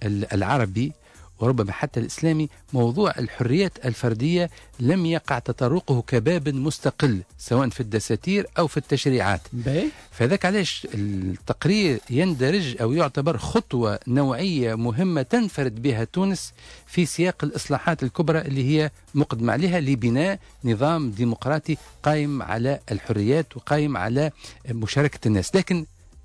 العربي وربما حتى الإسلامي موضوع الحريات الفردية لم يقع تطرقه كباب مستقل سواء في الدساتير أو في التشريعات. فذاك علاش التقرير يندرج أو يعتبر خطوة نوعية مهمة تنفرد بها تونس في سياق الإصلاحات الكبرى اللي هي مقدم عليها لبناء نظام ديمقراطي قائم على الحريات وقائم على مشاركة الناس. لكن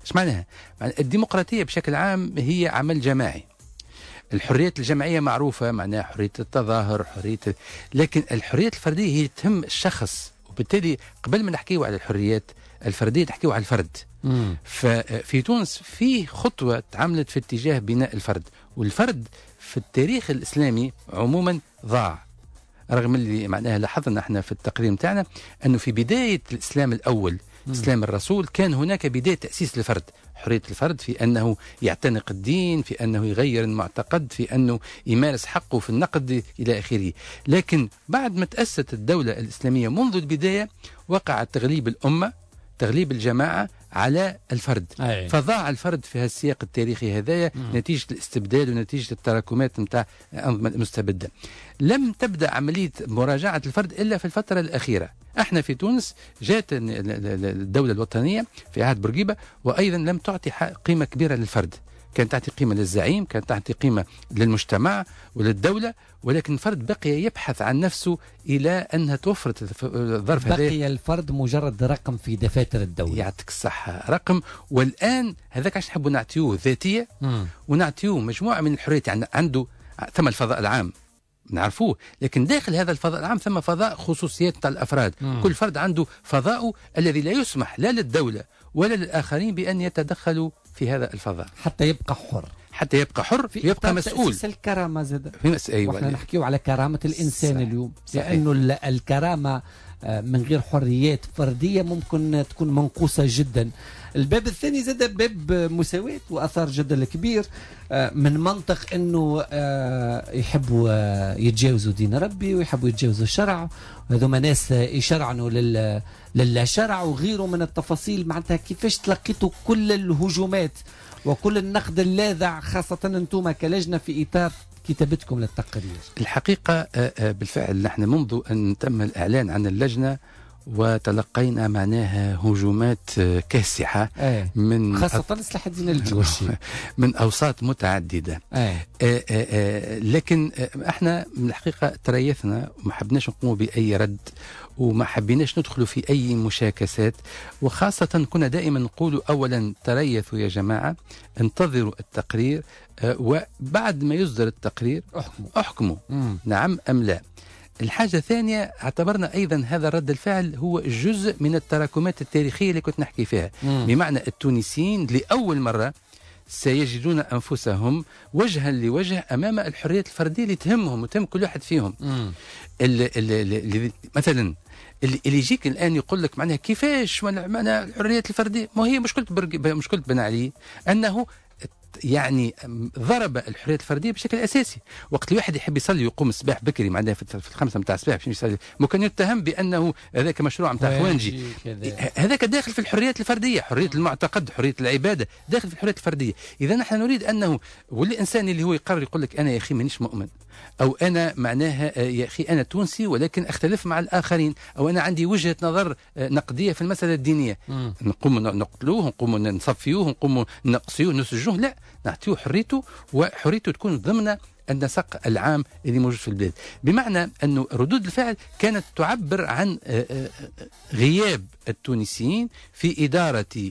ايش معناها؟ معنى الديمقراطيه بشكل عام هي عمل جماعي. الحريات الجماعيه معروفه، معناها حريه التظاهر، حريه، لكن الحريات الفرديه هي تهم الشخص، وبالتالي قبل ما نحكيو على الحريات الفرديه نحكيو على الفرد. مم. ففي تونس في خطوه تعملت في اتجاه بناء الفرد، والفرد في التاريخ الاسلامي عموما ضاع، رغم اللي معناها لاحظنا احنا في التقرير متاعنا انه في بدايه الاسلام الاول، اسلام الرسول، كان هناك بدايه تاسيس الفرد، حريه الفرد في انه يعتنق الدين، في انه يغير المعتقد، في انه يمارس حقه في النقد الى اخره. لكن بعد ما تاسست الدوله الاسلاميه منذ البدايه وقع تغليب الامه، تغليب الجماعه على الفرد. أي. فضاع الفرد في السياق التاريخي هذايا نتيجه الاستبداد ونتيجه التراكمات نتاع الانظمه المستبده. لم تبدا عمليه مراجعه الفرد الا في الفتره الاخيره. احنا في تونس جاءت الدوله الوطنيه في عهد بورقيبه، وايضا لم تعطي قيمه كبيره للفرد، كانت تعطي قيمه للزعيم، كانت تعطي قيمه للمجتمع وللدوله، ولكن الفرد بقي يبحث عن نفسه الى انها توفرت الظرف هذا. بقي الفرد مجرد رقم في دفاتر الدوله. يعطيك الصحه، رقم. والان هذاك عشان نحبوا نعطيوه ذاتيه ونعطيوه مجموعه من الحريات. يعني عنده ثم الفضاء العام نعرفوه، لكن داخل هذا الفضاء العام ثم فضاء خصوصيات تاع الافراد. مم. كل فرد عنده فضاءه الذي لا يسمح لا للدوله ولا للاخرين بان يتدخلوا في هذا الفضاء، حتى يبقى حر، حتى يبقى حر ويبقى مسؤول. في الكرامه زاد في مس... أيوة. واحنا نحكيو على كرامه الانسان صحيح. اليوم، لانه الكرامه من غير حريات فرديه ممكن تكون منقوصه جدا. الباب الثاني زاد باب مساواة وأثار جدل كبير من منطق أنه يحبوا يتجاوزوا دين ربي ويحبوا يتجاوزوا الشرع، وهذوما ناس يشرعنوا لل للا شرع وغيره من التفاصيل. معناتها كيفاش تلقيتوا كل الهجومات وكل النقد اللاذع، خاصة أنتم كلجنة في إطار كتابتكم للتقرير؟ الحقيقة بالفعل نحن منذ أن تم الإعلان عن اللجنة وتلقينا معناها هجومات كاسحة أيه. من خاصة سلاح الدين الجوشي من أوساط متعددة. أيه. آآ آآ لكن احنا من الحقيقة تريثنا وما حبناش نقوم بأي رد وما حبيناش ندخلوا في أي مشاكسات، وخاصة كنا دائما نقول أولا تريثوا يا جماعة، انتظروا التقرير، وبعد ما يصدر التقرير احكموا, أحكموا. نعم أم لا. الحاجة الثانية اعتبرنا أيضا هذا رد الفعل هو جزء من التراكمات التاريخية اللي كنت نحكي فيها. مم. بمعنى التونسيين لأول مرة سيجدون أنفسهم وجها لوجه أمام الحريات الفردية اللي تهمهم وتهم كل واحد فيهم. اللي اللي اللي مثلا اللي, اللي يجيك الآن يقول لك معناها كيفاش معناها الحريات الفردية، ما هي مشكلة مشكلة بن علي أنه يعني ضرب الحريات الفرديه بشكل اساسي. وقت الواحد يحب يصلي ويقوم الصباح بكري معناها في الخمسه نتاع الصباح باش يصلي، ممكن يتهم بانه هذاك مشروع نتاع خوانجي، هذاك داخل في الحريات الفرديه، حريه المعتقد، حريه العباده، داخل في الحريات الفرديه. اذا نحن نريد انه والانسان اللي هو يقرر يقول لك انا يا اخي مانيش مؤمن، او انا معناها يا اخي انا تونسي ولكن اختلف مع الاخرين، او انا عندي وجهه نظر نقديه في المساله الدينيه، مم. نقوم نقتلوه، نقوم نصفيوه، نقوم نقصيوه، نسجوه، لا، نعطيه حريته، وحريته تكون ضمن النسق العام اللي موجود في البلاد. بمعنى أنه ردود الفعل كانت تعبر عن غياب التونسيين في إدارة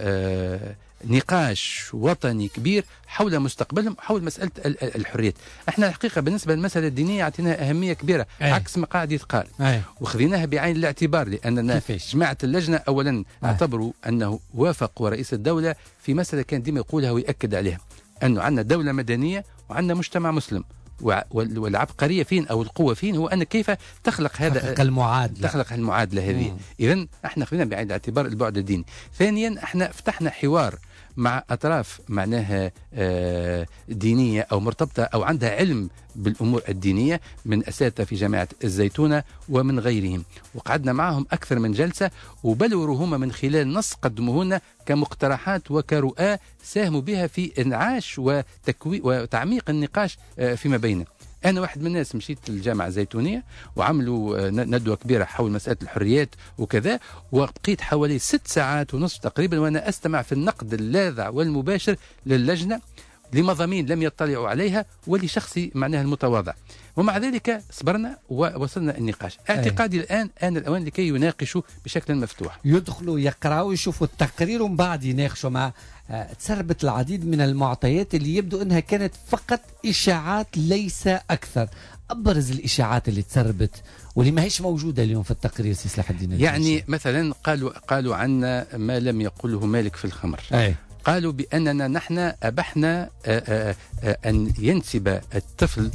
نقاش وطني كبير حول مستقبلهم، حول مسألة الحريات. احنا الحقيقة بالنسبة للمسألة الدينية اعطيناها أهمية كبيرة. أي. عكس ما قاعد يتقال. أي. وخذيناها بعين الاعتبار، لأننا جماعة اللجنة أولا أي. اعتبروا أنه وافق رئيس الدولة في مسألة كان ديما يقولها ويأكد عليها، أنه عندنا دولة مدنية وعندنا مجتمع مسلم، والعبقرية فين أو القوة فين هو أن كيف تخلق هذا تخلق المعادلة تخلق المعادلة هذه. إذن احنا خذينا بعين الاعتبار البعد الديني. ثانيا احنا فتحنا حوار مع أطراف معناها دينية أو مرتبطة أو عندها علم بالأمور الدينية من أساتذة في جامعة الزيتونة ومن غيرهم، وقعدنا معهم أكثر من جلسة، وبلوروا هم من خلال نص قدموه لنا كمقترحات وكرؤى ساهموا بها في إنعاش وتكوي وتعميق النقاش فيما بيننا. أنا واحد من الناس مشيت للجامعة الزيتونية وعملوا ندوة كبيرة حول مسألة الحريات وكذا، وبقيت حوالي ست ساعات ونصف تقريبا وأنا أستمع في النقد اللاذع والمباشر للجنة، لمضامين لم يطلعوا عليها ولشخص معناها المتواضع. ومع ذلك صبرنا ووصلنا النقاش. اعتقادي أي. الآن آن الأوان لكي يناقشوا بشكل مفتوح، يدخلوا يقرأوا يشوفوا التقرير ومن بعد يناقشوا. مع تسربت العديد من المعطيات اللي يبدو أنها كانت فقط إشاعات ليس أكثر. أبرز الإشاعات اللي تسربت واللي ما هيش موجودة اليوم في التقرير سي صلاح الدين. يعني مثلا قالوا قالوا عنا ما لم يقله مالك في الخمر. أي. قالوا بأننا نحن أبحنا أن ينسب الطفل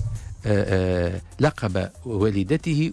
لقب والدته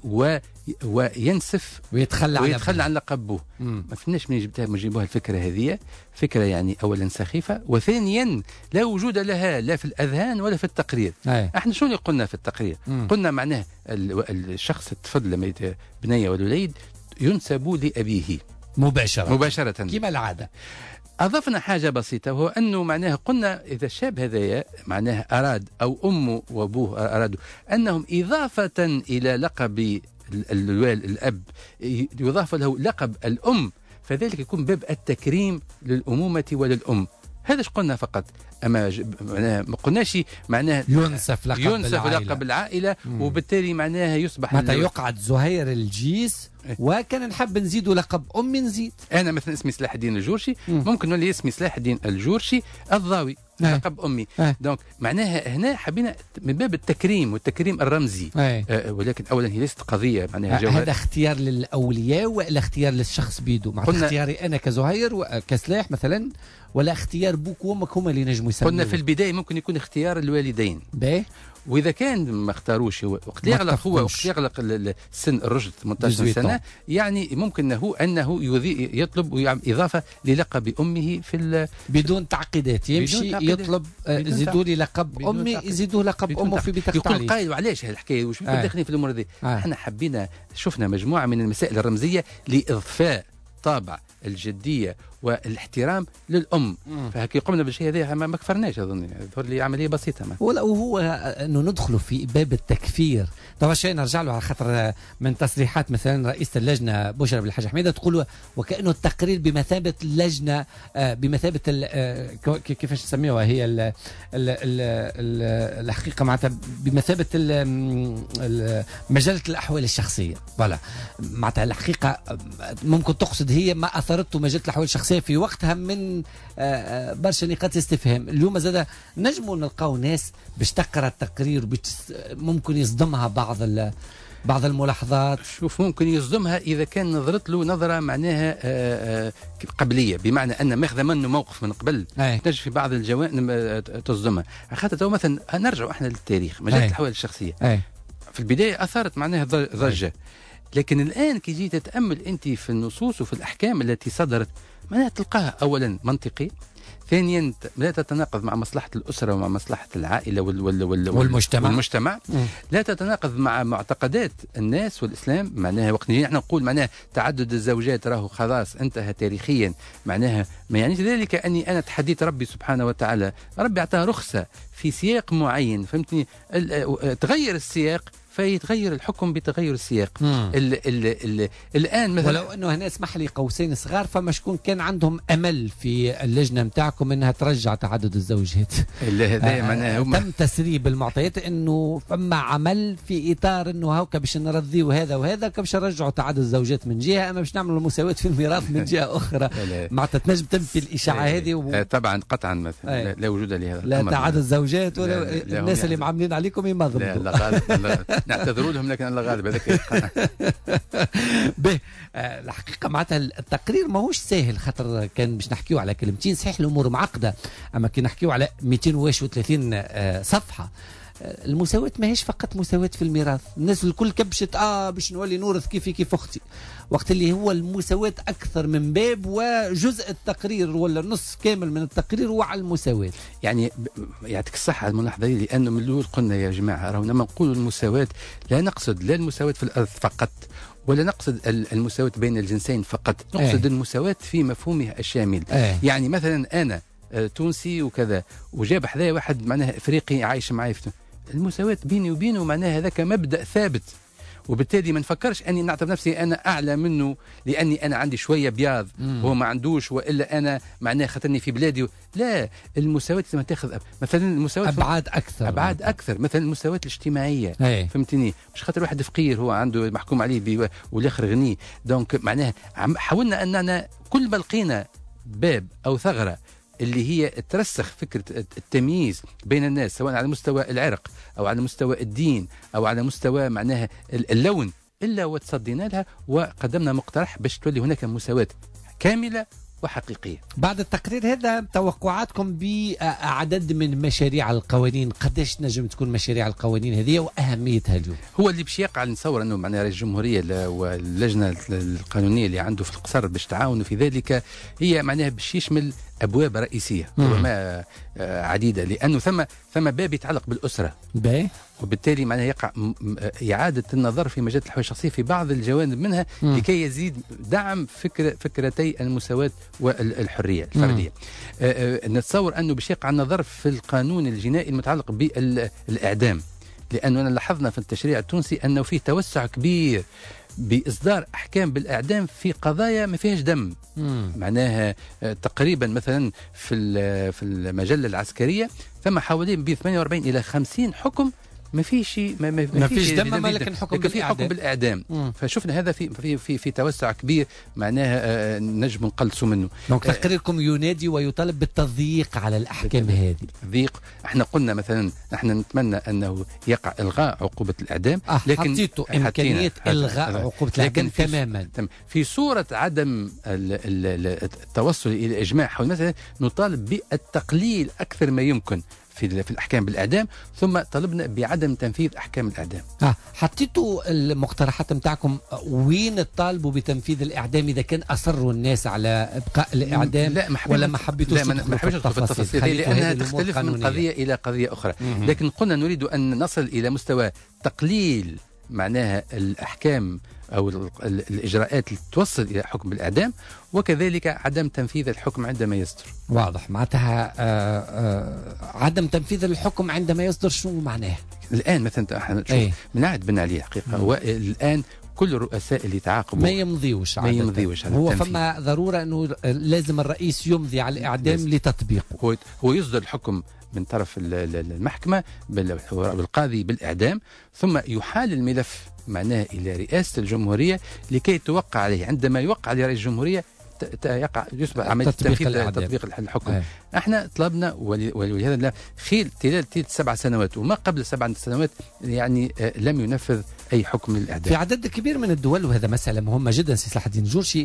وينسف ويتخلى, ويتخلى عن لقب بوه. ما فهمناش من جبتها من جيبوها الفكرة هذه. فكرة يعني أولا سخيفة، وثانيا لا وجود لها لا في الأذهان ولا في التقرير. أي. احنا شو اللي قلنا في التقرير؟ مم. قلنا معناه الشخص الطفل لما بنية والوليد ينسب لأبيه مباشرة مباشرة كما العادة. أضفنا حاجة بسيطة، وهو أنه معناها قلنا إذا الشاب هذايا معناها أراد أو أمه وأبوه أرادوا أنهم إضافة إلى لقب الوالد الأب يضاف له لقب الأم، فذلك يكون باب التكريم للأمومة وللأم. هذا قلنا فقط. أما ما قلناش معناها ينسف لقب ينسف العائلة. لقب العائلة مم. وبالتالي معناها يصبح متى يقعد زهير الجيس وكان نحب نزيدوا لقب أمي نزيد. أنا مثلا اسمي سلاح الدين الجورشي، مم. ممكن نولي اسمي سلاح الدين الجورشي الضاوي لقب أمي. أه. دونك معناها هنا حبينا من باب التكريم والتكريم الرمزي. أه. ولكن أولا هي ليست قضية معناها أه. هذا اختيار للأولياء ولا اختيار للشخص بيدو؟ مع اختياري أنا كزهير وكسلاح مثلا، ولا اختيار بوك وامك هما اللي نجموا يسموا؟ قلنا في البداية ممكن يكون اختيار الوالدين. باهي. واذا كان ما اختاروش وقت يغلق هو وقت يغلق السن الرشد ثمانية عشر سنه، يعني ممكن هو انه يطلب اضافه للقب امه في بدون تعقيدات. يمشي بدون تعقيدات. يطلب زيدوا لي لقب امي، يزيدوا لقب امه في بطاقه التعليم. يقول قائل وعلاش هالحكايه وش بيكون داخلين في الامور هذه؟ آه. احنا حبينا شفنا مجموعه من المسائل الرمزيه لاضفاء طابع الجديه والاحترام للام. فهكي قمنا بالشيء هذا ما كفرناش اظن، يظهر لي عمليه بسيطه. ما وهو انه ندخلوا في باب التكفير. طبعا شيء نرجع له على خاطر من تصريحات مثلا رئيسه اللجنه بشرى بالحاج حميده تقول وكانه التقرير بمثابه اللجنه بمثابه كيفاش نسميوها هي ال ال ال الحقيقه معناتها بمثابه مجله الاحوال الشخصيه. فوالا معناتها الحقيقه ممكن تقصد هي ما اثرته مجله الاحوال الشخصيه في وقتها من برشا نقاط استفهام. اليوم زاد نجموا نلقاو ناس باش تقرا التقرير ممكن يصدمها بعض بعض الملاحظات. شوف ممكن يصدمها اذا كان نظرت له نظره معناها قبليه، بمعنى ان ماخذ منه موقف من قبل تنجم في بعض الجوانب تصدمها. خاطر تو مثلا نرجع احنا للتاريخ مجله الاحوال الشخصيه أي. في البدايه اثارت معناها ضجه، لكن الان كي جيت تتامل انت في النصوص وفي الاحكام التي صدرت معناها تلقاها اولا منطقي، ثانيا لا تتناقض مع مصلحة الأسرة ومع مصلحة العائلة وال وال وال والمجتمع, والمجتمع. لا تتناقض مع معتقدات الناس والإسلام. معناها وقت نحن نقول معناها تعدد الزوجات راهو خلاص انتهى تاريخيا، معناها ما يعني ذلك أني أنا تحديت ربي سبحانه وتعالى، ربي أعطاه رخصة في سياق معين، فهمتني؟ تغير السياق فيتغير الحكم بتغير السياق. ال ال ال الآن مثلا ولو أنه هنا اسمح لي قوسين صغار، فما شكون كان عندهم أمل في اللجنة متاعكم أنها ترجع تعدد الزوجات. هذا معناها هم تم تسريب المعطيات أنه فما عمل في إطار أنه هاكا باش نرضيوا هذا وهذا باش نرجعوا تعدد الزوجات من جهة، أما باش نعملوا المساواة في الميراث من جهة أخرى. معناتها تنجم تنفي الإشاعة هذه و... طبعا قطعا مثلا لا, لا وجود لهذا، لا تعدد الزوجات ولا لا لا الناس اللي معاملين عليكم يمضوا. لا لا غالب نعتذروا لهم لكن الله غالب هذاك. به الحقيقه معناتها التقرير ماهوش ساهل، خاطر كان باش نحكيو على كلمتين صحيح الامور معقده، اما كي نحكيو على مئتين وثلاثين صفحه. المساواة ماهيش فقط مساواة في الميراث، الناس الكل كبشت اه باش نولي نورث كيفي كيف اختي، وقت اللي هو المساواة اكثر من باب، وجزء التقرير ولا نص كامل من التقرير هو على المساواة. يعني يعطيك الصحة الملاحظة دي، لانه من الاول قلنا يا جماعة راهو لما نقول المساواة لا نقصد لا المساواة في الارض فقط، ولا نقصد المساواة بين الجنسين فقط، نقصد أيه. المساواة في مفهومها الشامل. أيه. يعني مثلا انا تونسي وكذا وجاب حذايا واحد معناها افريقي عايش معي في المساواة بيني وبينه معناها هذاك مبدأ ثابت، وبالتالي ما نفكرش اني نعتبر نفسي انا اعلى منه لاني انا عندي شويه بياض وهو ما عندوش، والا انا معناه خاطرني في بلادي. لا، المساواه لازم تاخذ مثلا المساواه ابعاد اكثر ابعاد اكثر مثلا المساواه الاجتماعيه. أي. فهمتني؟ مش خاطر واحد فقير هو عنده محكوم عليه والاخر غني. دونك معناها حاولنا اننا كل ما لقينا باب او ثغره اللي هي ترسخ فكرة التمييز بين الناس، سواء على مستوى العرق أو على مستوى الدين أو على مستوى معناها اللون، إلا وتصدينا لها وقدمنا مقترح باش تولي هناك مساواة كاملة وحقيقية. بعد التقرير هذا توقعاتكم بعدد من مشاريع القوانين، قداش نجم تكون مشاريع القوانين هذه وأهميتها اليوم؟ هو اللي باش يقع نتصور أنه معناها رئيس الجمهورية واللجنة القانونية اللي عنده في القصر باش تعاونوا في ذلك، هي معناها باش يشمل أبواب رئيسية ربما عديدة، لأنه ثم ثم باب يتعلق بالأسرة باي، وبالتالي معناها يقع إعادة النظر في مجال الحرية الشخصية في بعض الجوانب منها مم. لكي يزيد دعم فكرة فكرتي المساواة والحرية الفردية. أه أه نتصور أنه باش يقع النظر في القانون الجنائي المتعلق بالإعدام، لأننا لاحظنا في التشريع التونسي أنه فيه توسع كبير بإصدار أحكام بالإعدام في قضايا ما فيهاش دم. مم. معناها تقريبا مثلا في في المجلة العسكرية ثم حوالي بين ثمانية وأربعين إلى خمسين حكم ما فيش ما, ما, ما فيش دم، لكن حكم لكن في حكم بالإعدام. مم. فشفنا هذا في في في, في توسع كبير معناها نجم نقلصوا منه. دونك تقريركم ينادي ويطالب بالتضييق على الأحكام هذه. تضييق، احنا قلنا مثلا احنا نتمنى أنه يقع إلغاء عقوبة الإعدام، آه لكن حطيتوا إمكانية إلغاء عقوبة الإعدام تماما. في صورة عدم التوصل إلى إجماع حول مثلا نطالب بالتقليل أكثر ما يمكن في في الاحكام بالاعدام، ثم طلبنا بعدم تنفيذ احكام الاعدام. اه حطيتوا المقترحات نتاعكم وين تطالبوا بتنفيذ الاعدام اذا كان اصروا الناس على ابقاء الاعدام؟ لا، ولا ما حبيتوش لا ما حبيتش ندخل في التفاصيل لانها تختلف من قضيه الى قضيه اخرى. مم. لكن قلنا نريد ان نصل الى مستوى تقليل معناها الاحكام أو الإجراءات اللي توصل إلى حكم بالإعدام، وكذلك عدم تنفيذ الحكم عندما يصدر. واضح معناتها آه آه عدم تنفيذ الحكم عندما يصدر شو معناه؟ الآن مثلا احنا ايه؟ بنعد بن عليه حقيقة، والآن كل الرؤساء اللي تعاقبوا ما يمضيوش ما يمضيوش على هو التنفيذ. فما ضرورة أنه لازم الرئيس يمضي على الإعدام لتطبيقه. هو هو يصدر الحكم من طرف المحكمة بالقاضي بالإعدام، ثم يحال الملف معناه إلى رئاسة الجمهورية لكي توقع عليه. عندما يوقع على رئيس الجمهورية يقع يصبح عملية تنفيذ تطبيق الحكم. أيه. احنا طلبنا ولهذا خلال خلال سبع سنوات وما قبل سبع سنوات يعني لم ينفذ اي حكم للاعدام في عدد كبير من الدول، وهذا مسألة مهمة جدا سي صلاح الدين جورشي.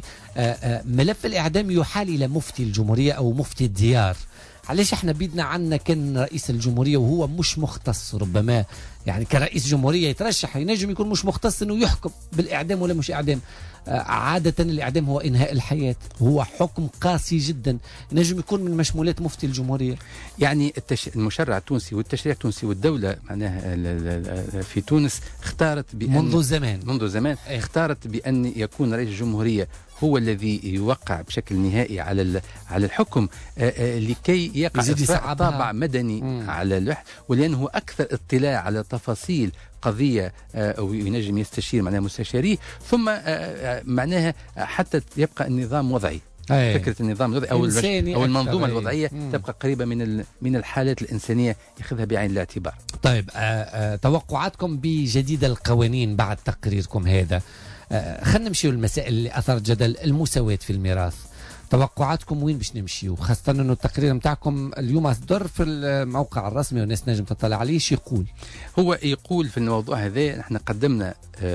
ملف الإعدام يحال إلى مفتي الجمهورية أو مفتي الديار. علاش احنا بيدنا عنا كان رئيس الجمهورية وهو مش مختص؟ ربما يعني كرئيس جمهورية يترشح ينجم يكون مش مختص انه يحكم بالإعدام ولا مش إعدام. آه عادة الإعدام هو إنهاء الحياة، هو حكم قاسي جدا، نجم يكون من مشمولات مفتي الجمهورية. يعني التش... المشرع التونسي والتشريع التونسي والدولة معناها في تونس اختارت بأن منذ زمان منذ زمان ايه؟ اختارت بأن يكون رئيس الجمهورية هو الذي يوقع بشكل نهائي على على الحكم آآ آآ لكي يقع طابع مدني مم. على اللوح، ولأنه أكثر اطلاع على تفاصيل قضية أو ينجم يستشير معناها مستشاريه، ثم معناها حتى يبقى النظام وضعي. أيه. فكرة النظام الوضعي أو, أو المنظومة الوضعية مم. تبقى قريبة من من الحالات الإنسانية يأخذها بعين الاعتبار. طيب آآ آآ توقعاتكم بجديد القوانين بعد تقريركم هذا؟ خلينا نمشيو المسائل اللي أثارت جدل، المساواة في الميراث، توقعاتكم وين باش نمشيو؟ خاصة أنه التقرير متاعكم اليوم أصدر في الموقع الرسمي والناس نجم تطلع عليه. شو يقول؟ هو يقول في الموضوع هذا نحن قدمنا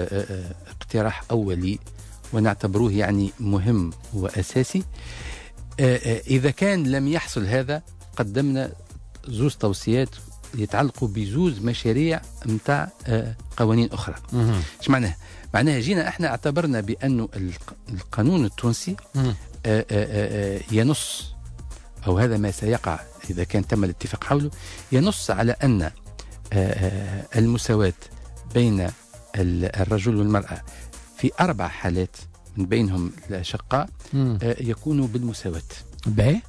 اقتراح أولي ونعتبروه يعني مهم وأساسي. إذا كان لم يحصل هذا قدمنا زوز توصيات يتعلقوا بزوز مشاريع متاع قوانين أخرى. ايش معناها؟ معناها جينا احنا اعتبرنا بأنه القانون التونسي آآ آآ ينص، أو هذا ما سيقع إذا كان تم الاتفاق حوله، ينص على أن المساواة بين الرجل والمرأة في أربع حالات من بينهم الأشقاء يكونوا بالمساواة. باهي.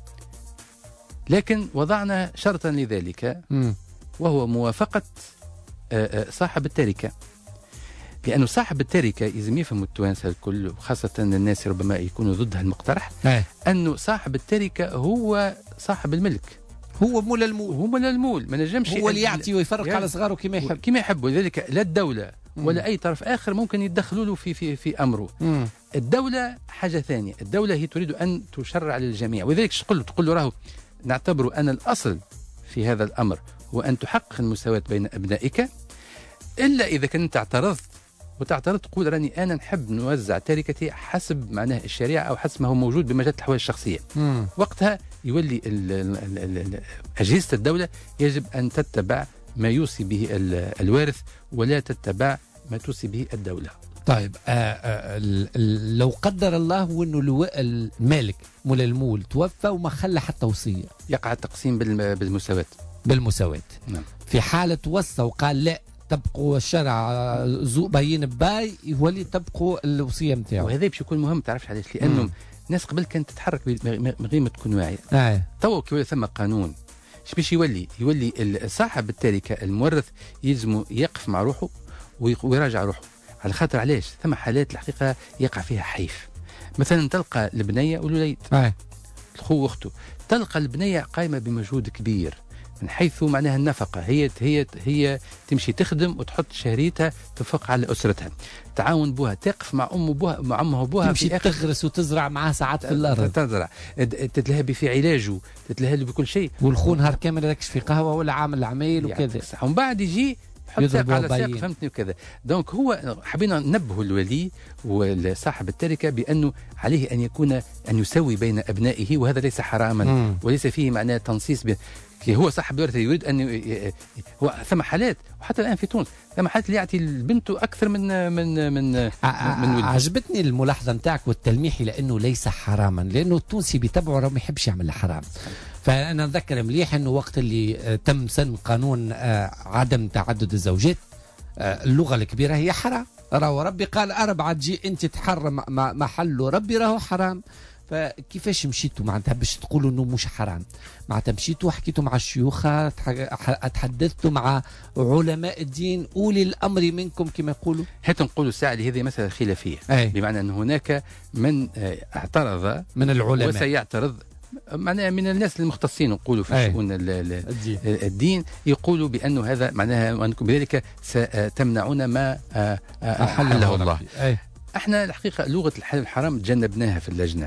لكن وضعنا شرطا لذلك، وهو موافقة صاحب التركة. لانه صاحب التركه لازم يفهموا التوانسه الكل وخاصه الناس ربما يكونوا ضد المقترح أي. انه صاحب التركه هو صاحب الملك، هو مول المول، هو مول المول، ما نجمش هو اللي يعطي ويفرق يعني على صغاره كما يحب كما يحب. ولذلك لا الدوله ولا اي طرف اخر ممكن يتدخلوا له في في في امره. مم. الدوله حاجه ثانيه، الدوله هي تريد ان تشرع للجميع، ولذلك تقول له تقول له راهو نعتبر ان الاصل في هذا الامر هو ان تحقق المساواه بين ابنائك، الا اذا كنت اعترضت وتعترض تقول راني انا نحب نوزع تركتي حسب معناه الشريعه او حسب ما هو موجود بمجال الاحوال الشخصيه. مم. وقتها يولي ال ال ال ال اجهزه الدوله يجب ان تتبع ما يوصي به الوارث ولا تتبع ما توصي به الدوله. طيب آآ آآ لو قدر الله وانه المالك مول المول توفى وما خلى حتى وصيه، يقع التقسيم بالمساواه. بالمساواه. نعم. في حاله توصى وقال لا تبقوا الشرع زو باين باي يولي تبقوا الوصيه نتاعو. وهذا باش يكون مهم، تعرفش علاش؟ لانه الناس قبل كانت تتحرك من غير ما تكون واعيه. آه. تو كي ثم قانون ايش باش يولي؟ يولي صاحب التركه المورث يلزم يقف مع روحه ويراجع روحه، على خاطر علاش؟ ثم حالات الحقيقه يقع فيها حيف. مثلا تلقى البنيه والوليد، آه. الخو واخته، تلقى البنيه قائمه بمجهود كبير من حيث معناها النفقه، هي هي هي تمشي تخدم وتحط شهريتها تنفق على اسرتها، تعاون بوها، تقف مع ام بوها مع امها وبوها، تمشي تغرس وتزرع معها ساعات في الارض، تزرع، تتلهى في علاجه، تتلهى بكل شيء، والخو نهار كامل راكش في قهوه ولا عامل العمايل وكذا، ومن بعد يجي يحط ساق على ساق، فهمتني وكذا. دونك هو حبينا ننبه الولي وصاحب التركه بانه عليه ان يكون ان يسوي بين ابنائه، وهذا ليس حراما مم. وليس فيه معناه تنصيص ب... هو صاحب الورثه يريد ان هو ثم حالات، وحتى الان في تونس ثم حالات اللي يعطي لبنته اكثر من من من, من عجبتني الملاحظه نتاعك والتلميح لانه ليس حراما، لانه التونسي بطبعه ما يحبش يعمل الحرام. فانا نذكر مليح انه وقت اللي تم سن قانون عدم تعدد الزوجات اللغه الكبيره هي حرام، راهو ربي قال أربعة تجي انت تحرم محله ربي راهو حرام. فكيفاش مشيتوا معناتها باش تقولوا انه مش حرام؟ معناتها مشيتوا حكيتوا مع الشيوخ، تحدثتوا مع علماء الدين، اولي الامر منكم كما يقولوا؟ حتى نقولوا الساعه اللي هذه مساله خلافيه، أي. بمعنى ان هناك من اعترض من العلماء وسيعترض معناها من الناس المختصين نقولوا في شؤون الدين. الدين يقولوا بانه هذا معناها وانكم بذلك ستمنعون ما احله الله. أي. احنا الحقيقه لغه الحلال والحرام تجنبناها في اللجنه،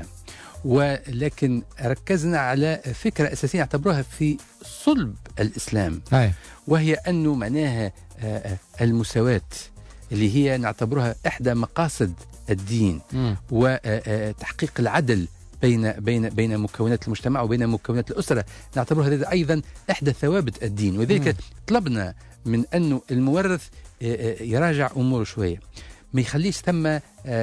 ولكن ركزنا على فكره اساسيه نعتبروها في صلب الاسلام، أي. وهي انه معناها المساواه اللي هي نعتبرها احدى مقاصد الدين، وتحقيق العدل بين بين بين مكونات المجتمع وبين مكونات الاسره، نعتبرها هذا ايضا احدى ثوابت الدين. وذلك طلبنا من انه المورث يراجع اموره شويه، ما يخليش ثم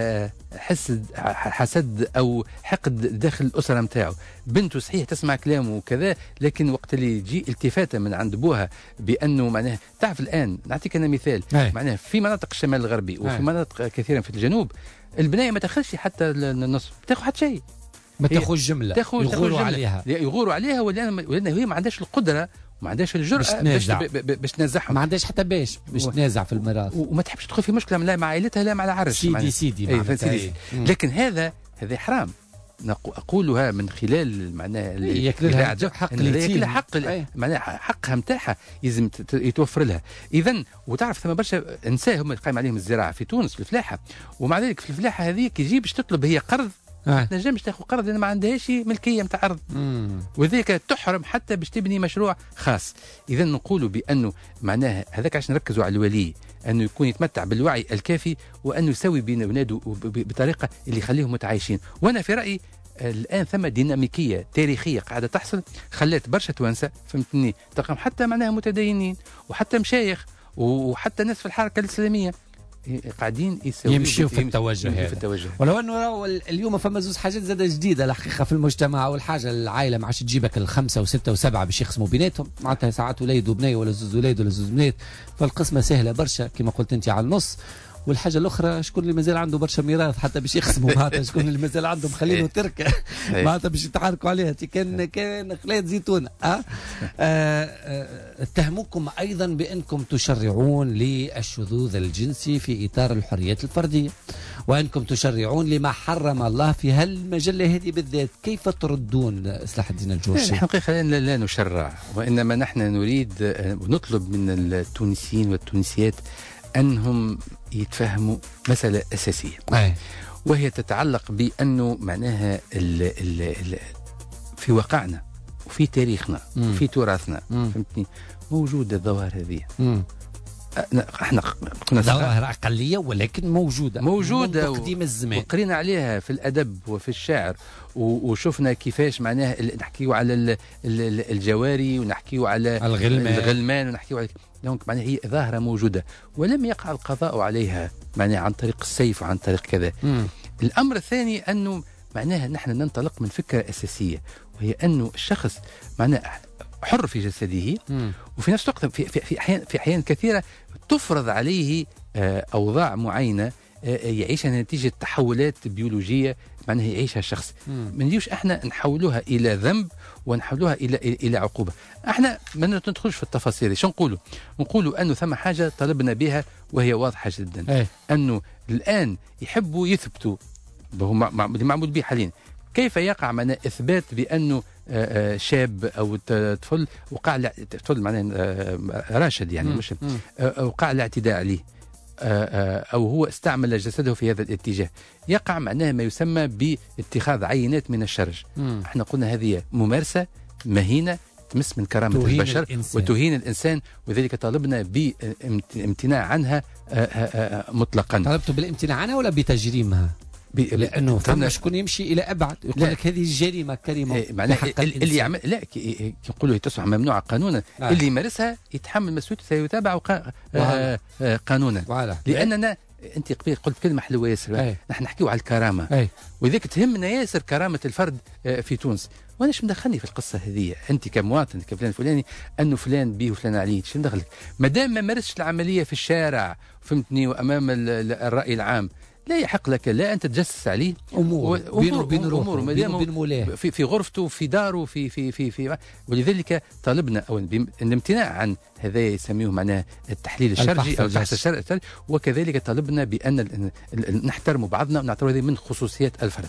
حسد حسد او حقد داخل الاسره نتاعو. بنته صحيح تسمع كلامه وكذا، لكن وقت اللي يجي التفاته من عند ابوها بانه معناه تعرف الان نعطيك انا مثال، معناه في مناطق الشمال الغربي وفي مناطق كثيرا في الجنوب البنايه ما تاخذش حتى النصف، تاخذ حتى شيء، ما تاخذ جمله، تاخذ يغوروا عليها يغوروا عليها ولان هي ما عندهاش القدره وما عندهاش الجرأة باش باش تنازعهم، ما عندهاش حتى باش باش تنازع في الميراث، وما تحبش تدخل في مشكله لا مع عائلتها لا مع العرس. سيدي سيدي, أي سيدي. لكن هذا هذا حرام، اقولها من خلال معناها ياكلها حق اليتيم، حق معناها حقها نتاعها لازم يتوفر لها. اذا وتعرف ثم برشا نساء هم قايم عليهم الزراعه في تونس في الفلاحه، ومع ذلك في الفلاحه هذيك يجي باش تطلب هي قرض، ما تنجمش تاخذ قرض لان ما عندهاش ملكيه نتاع ارض، وذيك تحرم حتى باش تبني مشروع خاص. اذا نقولوا بانه معناها هذاك عشان نركزوا على الولي انه يكون يتمتع بالوعي الكافي وانه يسوي بين اولاده بطريقه اللي يخليهم متعايشين. وانا في رايي الان ثم ديناميكيه تاريخيه قاعده تحصل خلات برشا توانسه فهمتني تلقاهم حتى معناها متدينين وحتى مشايخ وحتى ناس في الحركه الاسلاميه قاعدين يمشيوا في التوجه هذا. في التوجه. ولو انه اليوم فما زوج حاجات زاد جديده الحقيقه في المجتمع. اول حاجه العائله ما عادش تجيبك الخمسه وسته وسبعه باش يقسموا بيناتهم، معناتها ساعات وليد وبنيه ولا زوز وليد ولا زوز بنات، فالقسمه سهله برشا كما قلت انت على النص. والحاجه الاخرى شكون اللي مازال عنده برشا ميراث حتى باش يقسموا معناتها شكون اللي مازال عنده مخلينه تركه معناتها باش يتحركوا عليها كان كان خليت زيتونه أه؟ أه اتهموكم ايضا بانكم تشرعون للشذوذ الجنسي في اطار الحريات الفرديه وانكم تشرعون لما حرم الله في هالمجله هذه بالذات. كيف تردون سلاح الدين الجورشي؟ الحقيقه لا, لا نشرع، وانما نحن نريد ونطلب من التونسيين والتونسيات انهم يتفهموا مساله اساسيه أي. وهي تتعلق بانه معناها ال ال ال في واقعنا وفي تاريخنا مم. وفي تراثنا فهمتني موجوده الظواهر هذه. احنا قلنا ظواهر اقليه ولكن موجوده موجوده قديم الزمان وقرينا عليها في الادب وفي الشعر وشفنا كيفاش معناها نحكيو على الجواري ونحكيو على الغلمان, الغلمان ونحكيو على دونك معناها هي ظاهره موجوده ولم يقع القضاء عليها معناها عن طريق السيف وعن طريق كذا. مم. الامر الثاني انه معناها نحن ننطلق من فكره اساسيه وهي انه الشخص معناها حر في جسده مم. وفي نفس الوقت في في في احيان في احيان كثيره تفرض عليه اوضاع معينه يعيشها نتيجه تحولات بيولوجيه معناها يعيشها الشخص. ما نجيوش احنا نحولوها الى ذنب ونحولوها الى الى عقوبه. احنا ما ندخلش في التفاصيل. شو نقولوا؟ نقولوا انه ثم حاجه طلبنا بها وهي واضحه جدا أي. انه الان يحبوا يثبتوا هو معمول به حاليا كيف يقع معنا اثبات بانه شاب او طفل وقع طفل معناه راشد يعني مم. مش وقع الاعتداء عليه او هو استعمل جسده في هذا الاتجاه يقع معناه ما يسمى باتخاذ عينات من الشرج. مم. احنا قلنا هذه ممارسه مهينه تمس من كرامه البشر الإنسان. وتهين الانسان وذلك طالبنا بامتناع عنها مطلقا. طلبتوا بالامتناع عنها ولا بتجريمها؟ لانه ثم شكون يمشي الى ابعد يقول لك هذه جريمه كريمه إيه معناها اللي يعمل لا يقولوا تصبح ممنوعه قانونا آه. اللي يمارسها يتحمل مسؤوليته سيتابع قا... آه آه قانونا وعلا. لاننا انت قبل قلت كلمه حلوه ياسر نحن نحكيو على الكرامه أي. وذاك تهمنا ياسر كرامه الفرد في تونس وانا شو مدخلني في القصه هذه انت كمواطن كفلان فلاني انه فلان بيه وفلان عليه شو مدخلك ما دام ما مارسش العمليه في الشارع فهمتني وامام الراي العام لا يحق لك لا أن تتجسس عليه أمور بينه وبين روحه بينه وبين مولاه في, في غرفته في داره في في في في ولذلك طالبنا أو الامتناع عن هذا يسميه معناه التحليل الشرجي أو البحث الشرجي وكذلك طالبنا بأن نحترم بعضنا ونعتبر هذه من خصوصيات الفرد.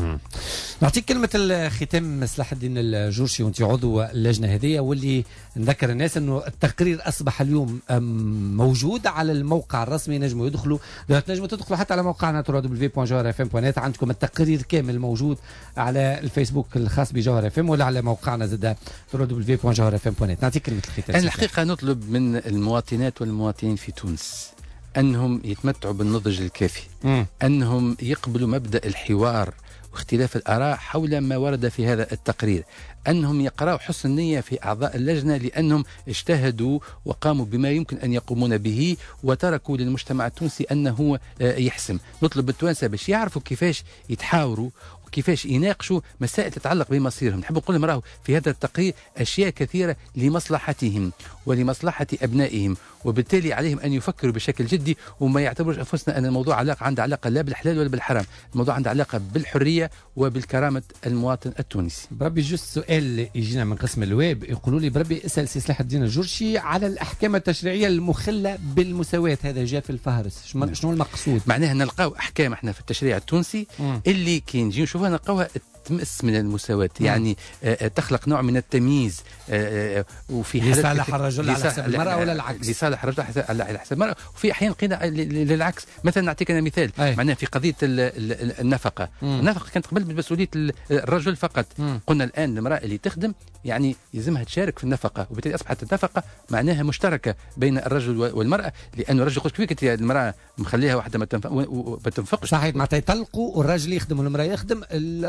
نعطيك كلمة الختام سلاح الدين الجورشي وأنت عضو اللجنة هذه واللي نذكر الناس أنه التقرير أصبح اليوم موجود على الموقع الرسمي نجموا يدخلوا نجموا تدخلوا حتى على موقعنا دبليو دبليو دبليو دوت جوهر اف ام دوت نت عندكم التقرير كامل موجود على الفيسبوك الخاص بجوهر اف ام ولا على موقعنا زاد دبليو دبليو دبليو دوت جوهر اف ام دوت نت. نعطيك كلمة الختام. أنا الحقيقة نطلب من المواطنات والمواطنين في تونس أنهم يتمتعوا بالنضج الكافي م. أنهم يقبلوا مبدأ الحوار واختلاف الآراء حول ما ورد في هذا التقرير أنهم يقرأوا حسن النية في أعضاء اللجنة لأنهم اجتهدوا وقاموا بما يمكن أن يقومون به وتركوا للمجتمع التونسي أنه يحسم. نطلب التوانسة باش يعرفوا كيفاش يتحاوروا وكيفاش يناقشوا مسائل تتعلق بمصيرهم. نحب نقول لهم راهو في هذا التقرير أشياء كثيرة لمصلحتهم ولمصلحة أبنائهم وبالتالي عليهم أن يفكروا بشكل جدي وما يعتبروا أنفسنا أن الموضوع علاقة عنده علاقة لا بالحلال ولا بالحرام. الموضوع عنده علاقة بالحرية وبالكرامة المواطن التونسي. بربي جوست سؤال يجينا من قسم الويب يقولوا لي بربي اسأل سي سلاح الدين الجورشي على الأحكام التشريعية المخلة بالمساواة. هذا جاء في الفهرس شنو المقصود؟ معناها نلقاو أحكام احنا في التشريع التونسي م. اللي كي نجي نشوفها نلقاوها تمس من المساواة م. يعني آه تخلق نوع من التمييز آه وفي حالات لصالح الرجل على حساب المرأة ولا العكس؟ لصالح الرجل على حساب المرأة وفي أحيان قيل للعكس. مثلا نعطيك أنا مثال معناها في قضية النفقة م. النفقة كانت قبل بمسؤولية الرجل فقط م. قلنا الآن المرأة اللي تخدم يعني يلزمها تشارك في النفقة وبالتالي أصبحت النفقة معناها مشتركة بين الرجل والمرأة لأنه الرجل يقول كيف المرأة مخليها واحدة ما تنفقش صحيح معناتها يطلقوا والراجل يخدم والمرأة يخدم الراجل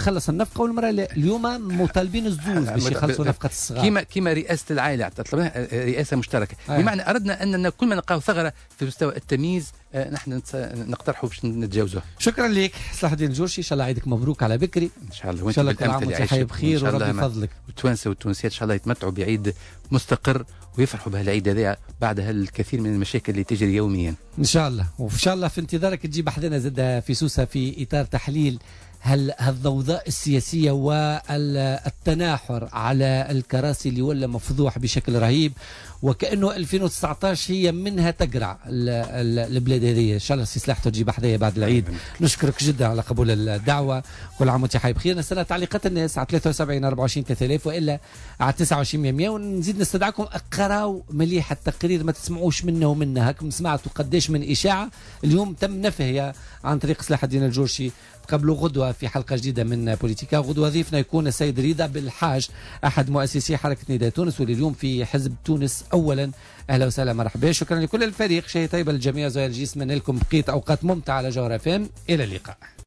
يخلص النفقه والمراه لا. اليوم مطالبين الزوز باش يخلصوا نفقه الصغار كيما كيما رئاسه العائله طلبنا رئاسه مشتركه آه. بمعنى اردنا اننا كل ما نلقاو ثغره في مستوى التمييز آه نحن نقترحوا باش نتجاوزوها. شكرا لك صلاح الدين الجورشي، ان شاء الله عيدك مبروك على بكري ان شاء الله، وانت شاء الله كل عام وانت حي بخير وربي يفضلك. والتوانسه والتونسيات ان شاء الله يتمتعوا بعيد مستقر ويفرحوا بهالعيد هذا بعد هالكثير من المشاكل اللي تجري يوميا ان شاء الله. وان شاء الله في انتظارك تجيب حدنا زاد في سوسه في اطار تحليل هل هالضوضاء السياسيه والتناحر على الكراسي اللي ولا مفضوح بشكل رهيب، وكانه ألفين وتسعة عشر هي منها تقرع البلاد هذه. ان شاء الله سي سلاح تجيب حدايا بعد العيد. نشكرك جدا على قبول الدعوه، كل عام وانت حي بخير. نستنى تعليقات الناس على ثلاثة وسبعين أربعة وعشرين ثلاثة آلاف والا على تسعة وعشرين مية، ونزيد نستدعكم اقراوا مليح التقرير، ما تسمعوش منه ومنه. هاكم سمعتوا قداش من اشاعه اليوم تم نفيها عن طريق صلاح الدين الجورشي. قبلوا غدوة في حلقة جديدة من بوليتيكا. غدوة ضيفنا يكون السيد رضا بالحاج أحد مؤسسي حركة نداء تونس، واللي اليوم في حزب تونس أولا. أهلا وسهلا مرحبا، شكرا لكل الفريق، شيء طيب للجميع. زويل الجيس، من لكم بقية أوقات ممتعة على جوهر فام. إلى اللقاء.